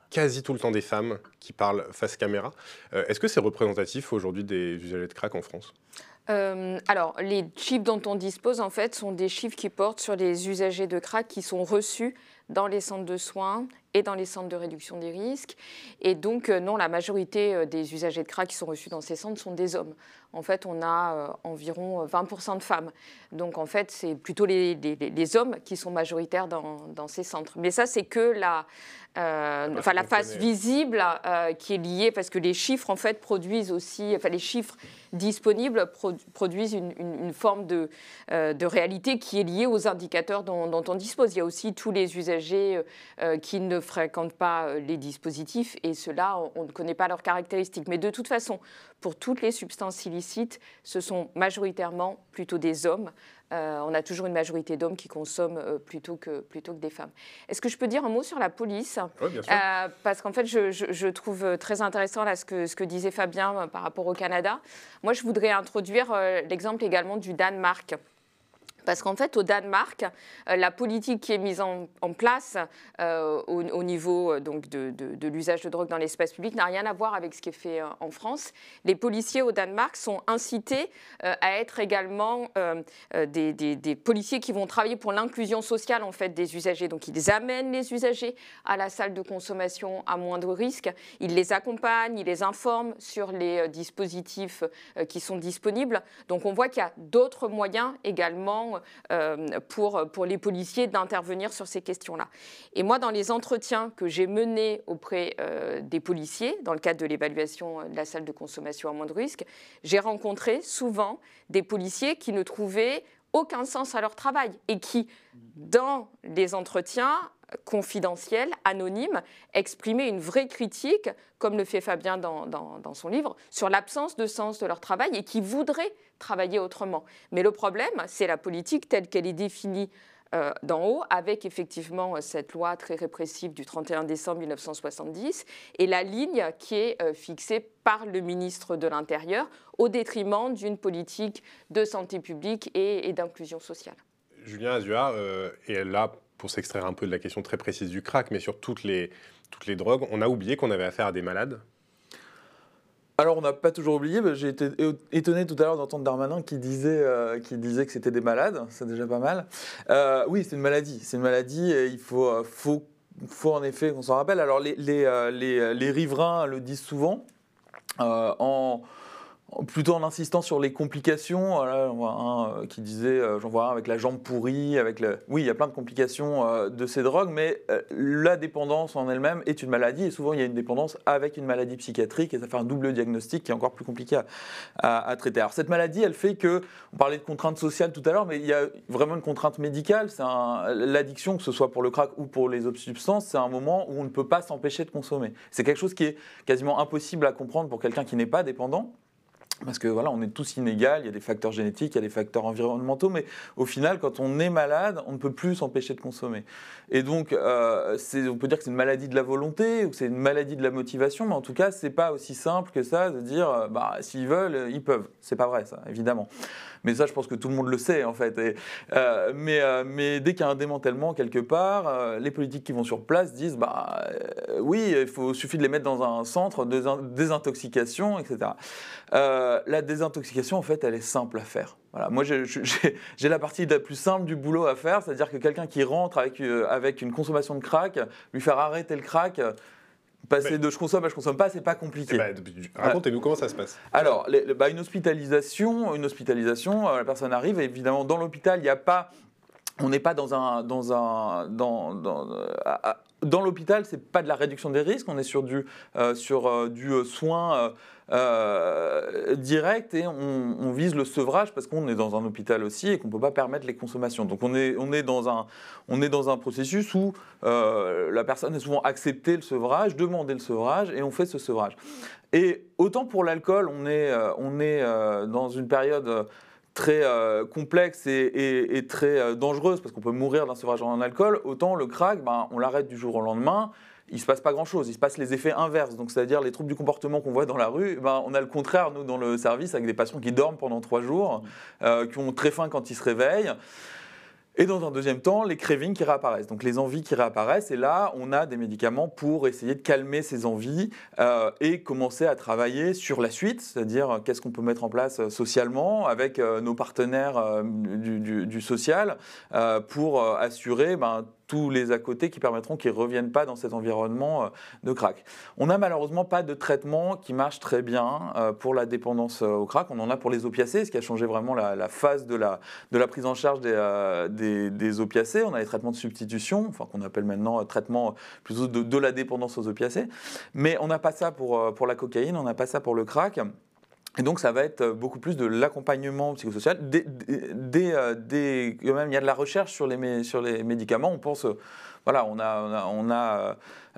quasi tout le temps des femmes qui parlent face caméra. Euh, est-ce que c'est représentatif aujourd'hui des usagers de crack en France ? Euh, alors, les chiffres dont on dispose, en fait, sont des chiffres qui portent sur les usagers de crack qui sont reçus dans les centres de soins et dans les centres de réduction des risques. Et donc, euh, non, la majorité euh, des usagers de crack qui sont reçus dans ces centres sont des hommes. En fait, on a euh, environ vingt pour cent de femmes. Donc, en fait, c'est plutôt les, les, les hommes qui sont majoritaires dans, dans ces centres. Mais ça, c'est que la, euh, enfin, la face visible euh, qui est liée, parce que les chiffres, en fait, produisent aussi, enfin, les chiffres disponibles pro- produisent une, une, une forme de, euh, de réalité qui est liée aux indicateurs dont, dont on dispose. Il y a aussi tous les usagers euh, qui ne fréquentent pas les dispositifs, et ceux-là, on, on ne connaît pas leurs caractéristiques. Mais de toute façon, pour toutes les substances illicites, ce sont majoritairement plutôt des hommes. Euh, on a toujours une majorité d'hommes qui consomment euh, plutôt, que, plutôt que des femmes. Est-ce que je peux dire un mot sur la police ? Oui, bien sûr. Euh, parce qu'en fait, je, je, je trouve très intéressant là, ce, que, ce que disait Fabien euh, par rapport au Canada. Moi, je voudrais introduire euh, l'exemple également du Danemark. Parce qu'en fait, au Danemark, euh, la politique qui est mise en, en place euh, au, au niveau euh, donc de, de, de l'usage de drogue dans l'espace public n'a rien à voir avec ce qui est fait euh, en France. Les policiers au Danemark sont incités euh, à être également euh, euh, des, des, des policiers qui vont travailler pour l'inclusion sociale en fait, des usagers. Donc, ils amènent les usagers à la salle de consommation à moindre risque. Ils les accompagnent, ils les informent sur les euh, dispositifs euh, qui sont disponibles. Donc, on voit qu'il y a d'autres moyens également Euh, pour, pour les policiers d'intervenir sur ces questions-là. Et moi, dans les entretiens que j'ai menés auprès euh, des policiers, dans le cadre de l'évaluation de la salle de consommation à moindre risque, j'ai rencontré souvent des policiers qui ne trouvaient aucun sens à leur travail et qui, dans les entretiens confidentiels, anonymes, exprimaient une vraie critique, comme le fait Fabien dans, dans, dans son livre, sur l'absence de sens de leur travail et qui voudraient travailler autrement. Mais le problème, c'est la politique telle qu'elle est définie euh, d'en haut, avec effectivement cette loi très répressive du trente et un décembre mille neuf cent soixante-dix, et la ligne qui est euh, fixée par le ministre de l'Intérieur, au détriment d'une politique de santé publique et, et d'inclusion sociale. Julien Azua euh, est là pour s'extraire un peu de la question très précise du crack, mais sur toutes les, toutes les drogues. On a oublié qu'on avait affaire à des malades. Alors, on n'a pas toujours oublié, j'ai été étonné tout à l'heure d'entendre Darmanin qui disait, euh, qui disait que c'était des malades, c'est déjà pas mal. Euh, oui, c'est une maladie, c'est une maladie et il faut, faut, faut en effet qu'on s'en rappelle. Alors, les, les, les, les riverains le disent souvent, euh, en... plutôt en insistant sur les complications. Là, j'en vois un qui disait, j'en vois un avec la jambe pourrie, avec le... Oui, il y a plein de complications de ces drogues, mais la dépendance en elle-même est une maladie, et souvent il y a une dépendance avec une maladie psychiatrique, et ça fait un double diagnostic qui est encore plus compliqué à, à, à traiter. Alors cette maladie, elle fait que, on parlait de contraintes sociales tout à l'heure, mais il y a vraiment une contrainte médicale. C'est un... L'addiction, que ce soit pour le crack ou pour les autres substances, c'est un moment où on ne peut pas s'empêcher de consommer. C'est quelque chose qui est quasiment impossible à comprendre pour quelqu'un qui n'est pas dépendant. Parce que voilà, on est tous inégaux, il y a des facteurs génétiques, il y a des facteurs environnementaux, mais au final, quand on est malade, on ne peut plus s'empêcher de consommer. Et donc, euh, c'est, on peut dire que c'est une maladie de la volonté, ou que c'est une maladie de la motivation, mais en tout cas, c'est pas aussi simple que ça de dire, bah, s'ils veulent, ils peuvent. C'est pas vrai, ça, évidemment. Mais ça, je pense que tout le monde le sait, en fait. Et, euh, mais, euh, mais dès qu'il y a un démantèlement quelque part, euh, les politiques qui vont sur place disent, bah, euh, oui, il faut, suffit de les mettre dans un centre de désintoxication, et cetera. Euh, la désintoxication, en fait, elle est simple à faire. Voilà. Moi, j'ai, j'ai, j'ai la partie la plus simple du boulot à faire, c'est-à-dire que quelqu'un qui rentre avec, euh, avec une consommation de crack, lui faire arrêter le crack, passer mais, de je consomme à je consomme pas, c'est pas compliqué. Bah, racontez-nous comment ça se passe. Alors, les, bah, une hospitalisation, une hospitalisation, euh, la personne arrive, et évidemment, dans l'hôpital, il n'y a pas, on n'est pas dans un, dans un, dans, dans, euh, à, dans l'hôpital, c'est pas de la réduction des risques, on est sur du, euh, sur euh, du euh, soin. Euh, Euh, direct et on, on vise le sevrage parce qu'on est dans un hôpital aussi et qu'on ne peut pas permettre les consommations. Donc on est, on est, dans, un, on est dans un processus où euh, la personne est souvent accepté le sevrage, demandé le sevrage et on fait ce sevrage. Et autant pour l'alcool, on est, euh, on est euh, dans une période très euh, complexe et, et, et très euh, dangereuse parce qu'on peut mourir d'un sevrage en alcool, autant le crack, ben, on l'arrête du jour au lendemain. Il ne se passe pas grand-chose, il se passe les effets inverses, donc c'est-à-dire les troubles du comportement qu'on voit dans la rue, ben, on a le contraire, nous, dans le service, avec des patients qui dorment pendant trois jours, euh, qui ont très faim quand ils se réveillent. Et dans un deuxième temps, les cravings qui réapparaissent, donc les envies qui réapparaissent. Et là, on a des médicaments pour essayer de calmer ces envies euh, et commencer à travailler sur la suite, c'est-à-dire qu'est-ce qu'on peut mettre en place socialement avec euh, nos partenaires euh, du, du, du social euh, pour euh, assurer ben, tous les à côté qui permettront qu'ils ne reviennent pas dans cet environnement euh, de crack. On n'a malheureusement pas de traitement qui marche très bien euh, pour la dépendance au crack. On en a pour les opiacés, ce qui a changé vraiment la, la phase de la, de la prise en charge des, euh, des, des opiacés. On a les traitements de substitution, enfin, qu'on appelle maintenant euh, traitement plutôt de, de la dépendance aux opiacés. Mais on n'a pas ça pour, pour la cocaïne, on n'a pas ça pour le crack. Et donc, ça va être beaucoup plus de l'accompagnement psychosocial. Des, des, des, quand même, il y a de la recherche sur les, sur les médicaments. On pense, voilà, on a, on a, on a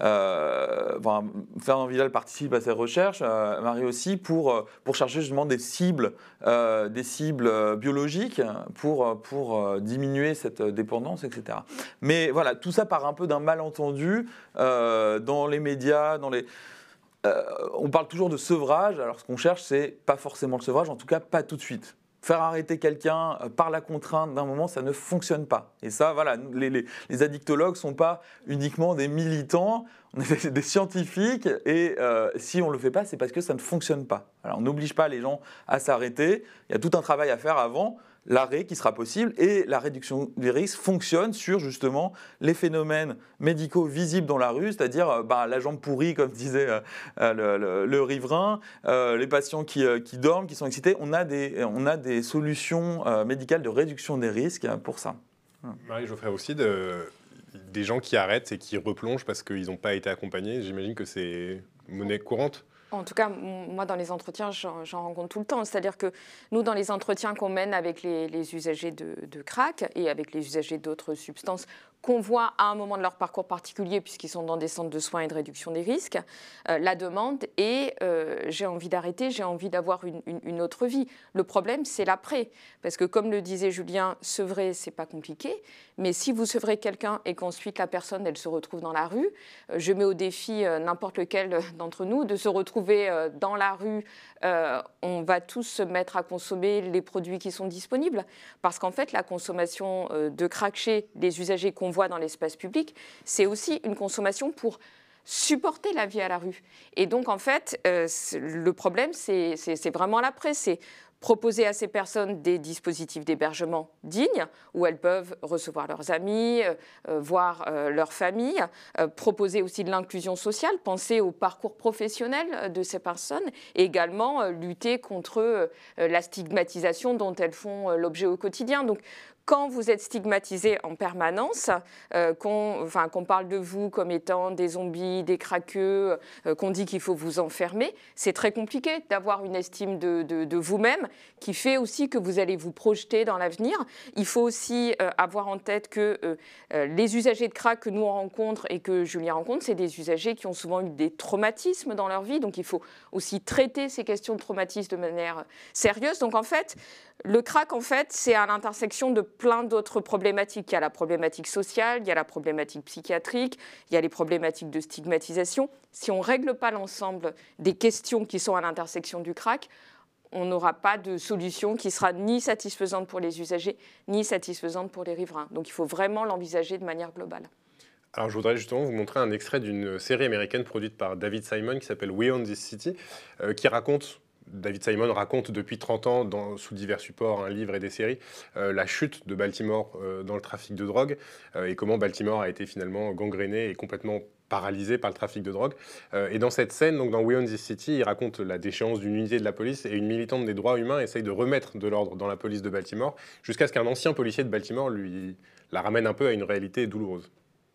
euh, enfin, Fernand Vidal participe à ces recherches, euh, Marie aussi, pour, pour chercher justement des cibles, euh, des cibles biologiques pour, pour diminuer cette dépendance, et cetera. Mais voilà, tout ça part un peu d'un malentendu euh, dans les médias, dans les... Euh, on parle toujours de sevrage, alors ce qu'on cherche, c'est pas forcément le sevrage, en tout cas pas tout de suite. Faire arrêter quelqu'un par la contrainte d'un moment, ça ne fonctionne pas. Et ça, voilà, les, les, les addictologues ne sont pas uniquement des militants, on est des scientifiques, et euh, si on ne le fait pas, c'est parce que ça ne fonctionne pas. Alors, on n'oblige pas les gens à s'arrêter, il y a tout un travail à faire avant l'arrêt qui sera possible, et la réduction des risques fonctionne sur justement les phénomènes médicaux visibles dans la rue, c'est-à-dire bah, la jambe pourrie, comme disait euh, le, le, le riverain, euh, les patients qui, euh, qui dorment, qui sont excités. On a des, on a des solutions euh, médicales de réduction des risques pour ça. Marie Geoffrey aussi, de, des gens qui arrêtent et qui replongent parce qu'ils n'ont pas été accompagnés, j'imagine que c'est monnaie courante. En tout cas, moi, dans les entretiens, j'en, j'en rencontre tout le temps. C'est-à-dire que nous, dans les entretiens qu'on mène avec les, les usagers de, de crack et avec les usagers d'autres substances qu'on voit à un moment de leur parcours particulier, puisqu'ils sont dans des centres de soins et de réduction des risques, euh, la demande est euh, « j'ai envie d'arrêter, j'ai envie d'avoir une, une, une autre vie ». Le problème, c'est l'après. Parce que comme le disait Julien, sevrer, c'est pas compliqué. Mais si vous sevrez quelqu'un et qu'ensuite la personne, elle se retrouve dans la rue, euh, je mets au défi euh, n'importe lequel d'entre nous de se retrouver euh, dans la rue. Euh, on va tous se mettre à consommer les produits qui sont disponibles. Parce qu'en fait, la consommation euh, de crack chez les usagers qu'on voit dans l'espace public, c'est aussi une consommation pour supporter la vie à la rue. Et donc, en fait, euh, le problème, c'est, c'est, c'est vraiment l'après. C'est proposer à ces personnes des dispositifs d'hébergement dignes, où elles peuvent recevoir leurs amis, euh, voir euh, leur famille, euh, proposer aussi de l'inclusion sociale, penser au parcours professionnel de ces personnes, et également euh, lutter contre euh, la stigmatisation dont elles font euh, l'objet au quotidien. Donc, quand vous êtes stigmatisé en permanence, euh, qu'on, enfin, qu'on parle de vous comme étant des zombies, des craqueux, euh, qu'on dit qu'il faut vous enfermer, c'est très compliqué d'avoir une estime de, de, de vous-même qui fait aussi que vous allez vous projeter dans l'avenir. Il faut aussi euh, avoir en tête que euh, euh, les usagers de crack que nous on rencontre et que Julien rencontre, c'est des usagers qui ont souvent eu des traumatismes dans leur vie. Donc il faut aussi traiter ces questions de traumatisme de manière sérieuse. Donc en fait, le crack, en fait, c'est à l'intersection de plein d'autres problématiques. Il y a la problématique sociale, il y a la problématique psychiatrique, il y a les problématiques de stigmatisation. Si on ne règle pas l'ensemble des questions qui sont à l'intersection du crack, on n'aura pas de solution qui sera ni satisfaisante pour les usagers, ni satisfaisante pour les riverains. Donc il faut vraiment l'envisager de manière globale. Alors je voudrais justement vous montrer un extrait d'une série américaine produite par David Simon qui s'appelle We Own This City, euh, qui raconte... David Simon raconte depuis trente ans, dans, sous divers supports, un livre et des séries, euh, la chute de Baltimore euh, dans le trafic de drogue euh, et comment Baltimore a été finalement gangréné et complètement paralysé par le trafic de drogue. Euh, et dans cette scène, donc dans We Own This City, il raconte la déchéance d'une unité de la police et une militante des droits humains essaye de remettre de l'ordre dans la police de Baltimore jusqu'à ce qu'un ancien policier de Baltimore lui la ramène un peu à une réalité douloureuse.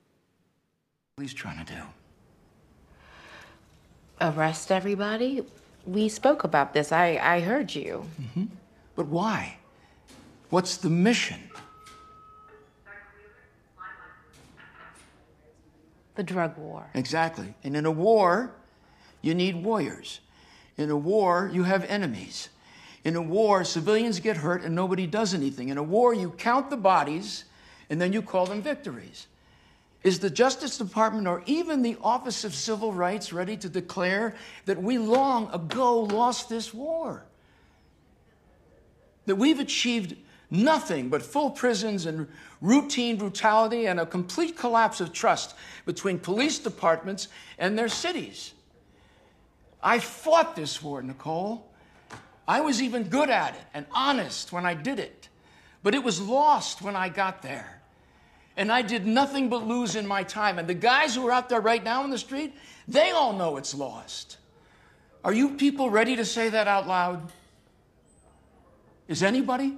What are you trying to do? Arrest everybody? We spoke about this. I, I heard you. Mm-hmm. But why? What's the mission? The drug war. Exactly. And in a war, you need warriors. In a war, you have enemies. In a war, civilians get hurt and nobody does anything. In a war, you count the bodies and then you call them victories. Is the Justice Department or even the Office of Civil Rights ready to declare that we long ago lost this war? That we've achieved Nothing but full prisons and routine brutality and a complete collapse of trust between police departments and their cities. I fought this war, Nicole. I was even good at it and honest when I did it. But it was lost when I got there. And I did nothing but lose in my time. And the guys who are out there right now in the street, they all know it's lost. Are you people ready to say that out loud? Is anybody?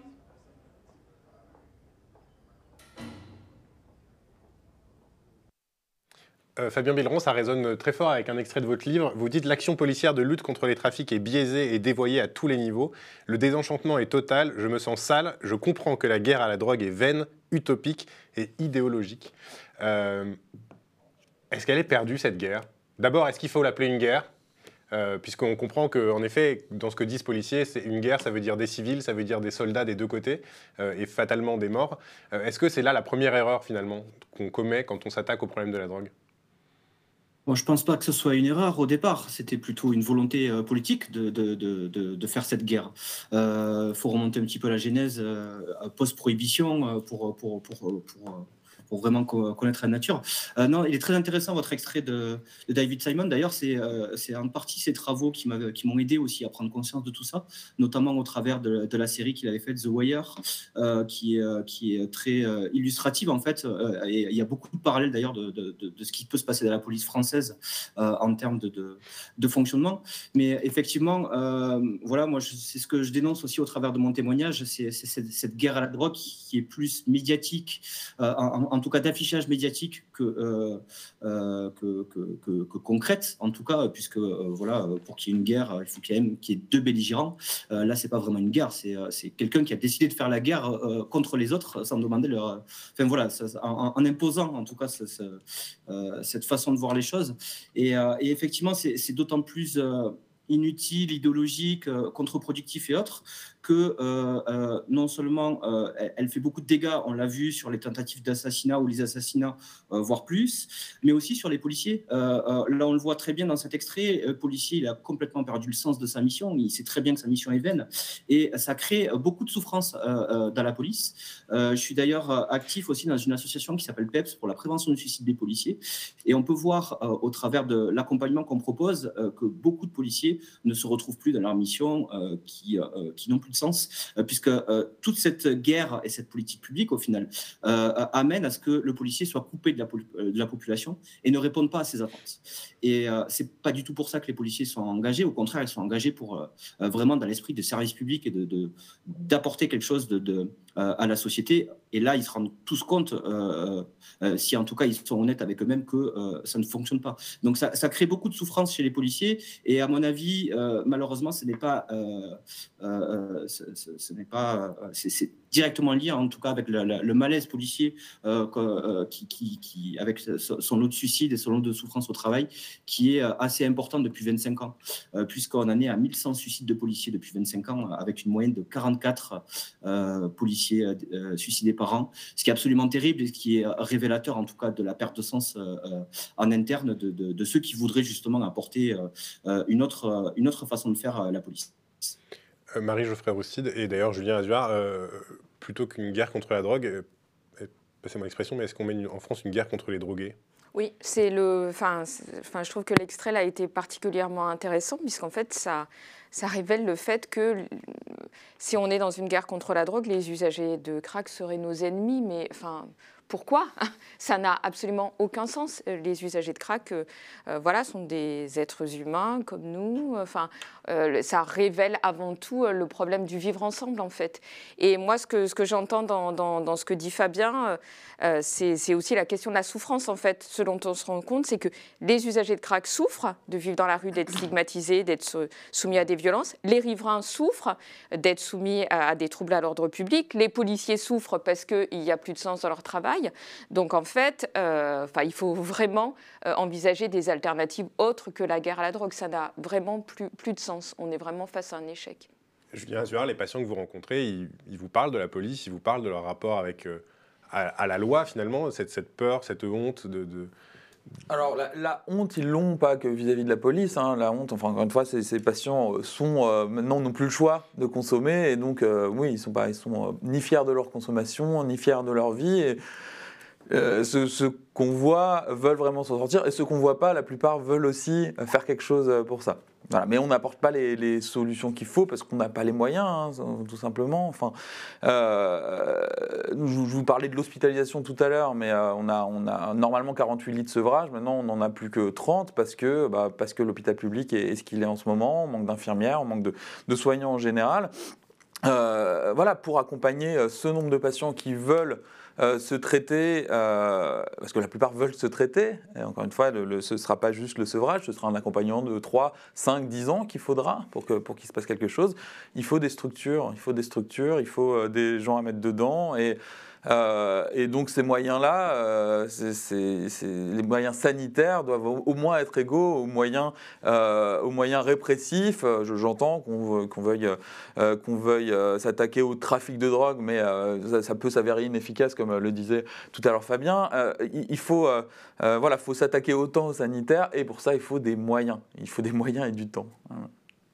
Euh, Fabien Bileron, ça résonne très fort avec un extrait de votre livre. Vous dites « L'action policière de lutte contre les trafics est biaisée et dévoyée à tous les niveaux. Le désenchantement est total. Je me sens sale. Je comprends que la guerre à la drogue est vaine, utopique et idéologique. Euh, » Est-ce qu'elle est perdue, cette guerre? D'abord, est-ce qu'il faut l'appeler une guerre? Euh, puisqu'on comprend qu'en effet, dans ce que disent policiers, c'est une guerre, ça veut dire des civils, ça veut dire des soldats des deux côtés, euh, et fatalement des morts. Euh, est-ce que c'est là la première erreur, finalement, qu'on commet quand on s'attaque au problème de la drogue? Bon, je ne pense pas que ce soit une erreur au départ. C'était plutôt une volonté euh, politique de, de, de, de, de faire cette guerre. Il euh, faut remonter un petit peu la genèse euh, post-prohibition euh, pour, pour, pour, pour, pour pour vraiment connaître la nature. Euh, non, il est très intéressant votre extrait de, de David Simon. D'ailleurs, c'est euh, en partie ses travaux qui m'ont aidé aussi à prendre conscience de tout ça, notamment au travers de, de la série qu'il avait faite, The Wire, euh, qui, est, qui est très euh, illustrative en fait. Euh, et il y a beaucoup de parallèles d'ailleurs de, de, de, de ce qui peut se passer dans la police française euh, en termes de, de, de fonctionnement. Mais effectivement, euh, voilà, moi, c'est ce que je dénonce aussi au travers de mon témoignage, c'est cette, cette guerre à la drogue qui est plus médiatique, euh, en, en tout cas d'affichage médiatique que, euh, euh, que, que, que, que concrète, en tout cas, puisque euh, voilà, pour qu'il y ait une guerre, il faut qu'il y ait, qu'il y ait deux belligérants. Euh, là, c'est pas vraiment une guerre, c'est quelqu'un qui a décidé de faire la guerre euh, contre les autres sans demander leur... Enfin voilà, ça, en, en imposant en tout cas ce, ce, euh, cette façon de voir les choses. Et, euh, et effectivement, c'est d'autant plus... Euh, inutile, idéologique, euh, contre-productif et autres, que euh, euh, non seulement euh, elle fait beaucoup de dégâts, on l'a vu sur les tentatives d'assassinat ou les assassinats, euh, voire plus, mais aussi sur les policiers. Euh, euh, là, on le voit très bien dans cet extrait, le policier, il a complètement perdu le sens de sa mission, il sait très bien que sa mission est vaine, et ça crée beaucoup de souffrance euh, euh, dans la police. Euh, je suis d'ailleurs actif aussi dans une association qui s'appelle PEPS, pour la prévention du suicide des policiers, et on peut voir euh, au travers de l'accompagnement qu'on propose euh, que beaucoup de policiers ne se retrouvent plus dans leur mission, euh, qui, euh, qui n'ont plus de sens, euh, puisque euh, toute cette guerre et cette politique publique, au final, euh, amène à ce que le policier soit coupé de la, de la population et ne réponde pas à ses attentes. Et euh, c'est pas du tout pour ça que les policiers sont engagés, au contraire, ils sont engagés pour euh, vraiment dans l'esprit de service public et de, de, d'apporter quelque chose de, de, euh, à la société. Et là, ils se rendent tous compte, euh, euh, si en tout cas ils sont honnêtes avec eux-mêmes, que euh, ça ne fonctionne pas. Donc ça, ça crée beaucoup de souffrance chez les policiers, et à mon avis, Euh, malheureusement, ce n'est pas, euh, euh, ce, ce, ce n'est pas, euh, c'est directement lié, en tout cas, avec le, le, le malaise policier, euh, euh, qui, qui, qui, avec son lot de suicide et son lot de souffrance au travail, qui est assez important depuis vingt-cinq ans, euh, puisqu'on en est à mille cent suicides de policiers depuis vingt-cinq ans, avec une moyenne de quarante-quatre euh, policiers euh, suicidés par an, ce qui est absolument terrible et ce qui est révélateur, en tout cas, de la perte de sens euh, en interne de, de, de ceux qui voudraient justement apporter euh, une autre une autre façon de faire euh, la police. Euh, Marie-Geoffrey Roustide et d'ailleurs Julien Azuard, euh, plutôt qu'une guerre contre la drogue, euh, passez-moi l'expression, mais est-ce qu'on mène en France une guerre contre les drogués? Oui, c'est le. Enfin, enfin, je trouve que l'extrait a été particulièrement intéressant, puisqu'en fait, ça, ça révèle le fait que si on est dans une guerre contre la drogue, les usagers de crack seraient nos ennemis, mais enfin. Pourquoi? Ça n'a absolument aucun sens. Les usagers de crack, euh, voilà, sont des êtres humains comme nous. Enfin, euh, ça révèle avant tout euh, le problème du vivre ensemble, en fait. Et moi, ce que, ce que j'entends dans, dans, dans ce que dit Fabien, euh, c'est aussi la question de la souffrance, en fait. Ce dont on se rend compte, c'est que les usagers de crack souffrent de vivre dans la rue, d'être stigmatisés, d'être soumis à des violences. Les riverains souffrent d'être soumis à, à des troubles à l'ordre public. Les policiers souffrent parce qu'il n'y a plus de sens dans leur travail. Donc en fait, euh, il faut vraiment euh, envisager des alternatives autres que la guerre à la drogue. Ça n'a vraiment plus, plus de sens. On est vraiment face à un échec. Julien Azuard, les patients que vous rencontrez, ils, ils vous parlent de la police, ils vous parlent de leur rapport avec, euh, à, à la loi finalement, cette, cette peur, cette honte de, de, Alors la, la honte, ils l'ont pas que vis-à-vis de la police. Hein. La honte, enfin encore une fois, ces, ces patients sont euh, maintenant n'ont plus le choix de consommer et donc euh, oui, ils sont pas, ils sont euh, ni fiers de leur consommation, ni fiers de leur vie. Et, euh, ceux, ceux qu'on voit veulent vraiment s'en sortir et ceux qu'on voit pas, la plupart veulent aussi faire quelque chose pour ça. Voilà. Mais on n'apporte pas les, les solutions qu'il faut parce qu'on n'a pas les moyens, hein, tout simplement. Enfin, euh, je, je vous parlais de l'hospitalisation tout à l'heure, mais euh, on, a, on a normalement quarante-huit lits de sevrage. Maintenant, on n'en a plus que trente parce que, bah, parce que l'hôpital public est, est ce qu'il est en ce moment. On manque d'infirmières, on manque de, de soignants en général. Euh, voilà, pour accompagner ce nombre de patients qui veulent Euh, se traiter, euh, parce que la plupart veulent se traiter, et encore une fois, le, le, ce ne sera pas juste le sevrage, ce sera un accompagnement de trois, cinq, dix ans qu'il faudra pour, que, pour qu'il se passe quelque chose. Il faut des structures, il faut des structures, il faut euh, des gens à mettre dedans, et, euh, et donc ces moyens-là, euh, c'est, c'est, c'est, les moyens sanitaires doivent au, au moins être égaux aux moyens, euh, aux moyens répressifs. Je, j'entends qu'on, qu'on veuille, euh, qu'on veuille euh, s'attaquer au trafic de drogue, mais euh, ça, ça peut s'avérer inefficace, comme le disait tout à l'heure Fabien. Euh, il, il faut, euh, euh, voilà, faut s'attaquer autant aux sanitaires, et pour ça, il faut des moyens. Il faut des moyens et du temps. Voilà.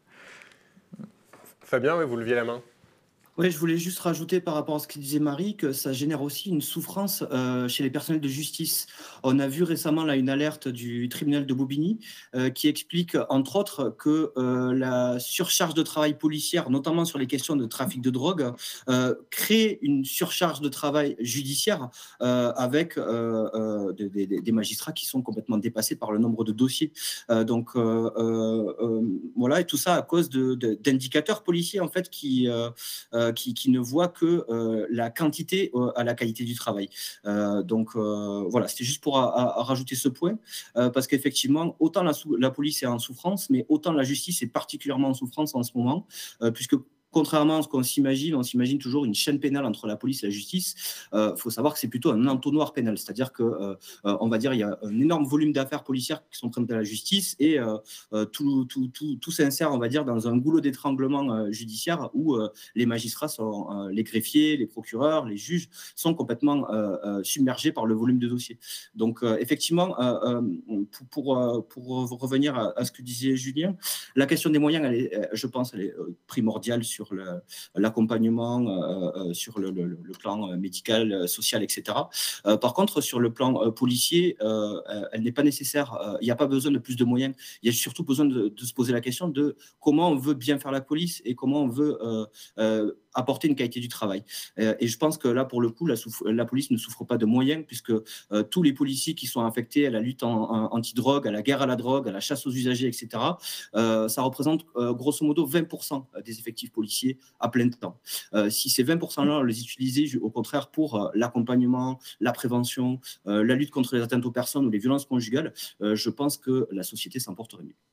Fabien, oui, vous leviez la main. Oui, je voulais juste rajouter par rapport à ce que disait Marie que ça génère aussi une souffrance euh, chez les personnels de justice. On a vu récemment là une alerte du tribunal de Bobigny euh, qui explique entre autres que euh, la surcharge de travail policière, notamment sur les questions de trafic de drogue, euh, crée une surcharge de travail judiciaire euh, avec euh, euh, des, des, des magistrats qui sont complètement dépassés par le nombre de dossiers. Euh, donc euh, euh, euh, voilà, et tout ça à cause de, de, d'indicateurs policiers en fait qui euh, Qui, qui ne voit que euh, la quantité euh, à la qualité du travail. Euh, donc euh, voilà, c'était juste pour a, a, a rajouter ce point, euh, parce qu'effectivement, autant la, la police est en souffrance, mais autant la justice est particulièrement en souffrance en ce moment, euh, puisque contrairement à ce qu'on s'imagine, on s'imagine toujours une chaîne pénale entre la police et la justice. Il euh, faut savoir que c'est plutôt un entonnoir pénal, c'est-à-dire que, euh, euh, on va dire, il y a un énorme volume d'affaires policières qui sont traitées à la justice et euh, euh, tout, tout, tout, tout s'insère, on va dire, dans un goulot d'étranglement euh, judiciaire où euh, les magistrats, sont, euh, les greffiers, les procureurs, les juges sont complètement euh, euh, submergés par le volume de dossiers. Donc, euh, effectivement, euh, euh, pour, pour, pour revenir à, à ce que disait Julien, la question des moyens, elle est, je pense, elle est primordiale sur sur le, l'accompagnement, euh, sur le, le, le plan médical, social, et cetera. Euh, par contre, sur le plan euh, policier, euh, elle n'est pas nécessaire. Euh, il n'y a pas besoin de plus de moyens. Il y a surtout besoin de, de se poser la question de comment on veut bien faire la police et comment on veut euh, euh, apporter une qualité du travail. Euh, et je pense que là, pour le coup, la, souffre, la police ne souffre pas de moyens puisque euh, tous les policiers qui sont affectés à la lutte en, en, anti-drogue, à la guerre à la drogue, à la chasse aux usagers, et cetera, euh, ça représente euh, grosso modo vingt pour cent des effectifs policiers à plein temps. Euh, si ces vingt pour cent-là, on les utilisait au contraire pour euh, l'accompagnement, la prévention, euh, la lutte contre les atteintes aux personnes ou les violences conjugales, euh, je pense que la société s'en porterait mieux.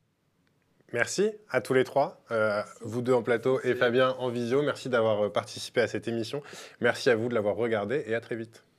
Merci à tous les trois, euh, vous deux en plateau et Fabien en visio. Merci d'avoir participé à cette émission. Merci à vous de l'avoir regardé et à très vite.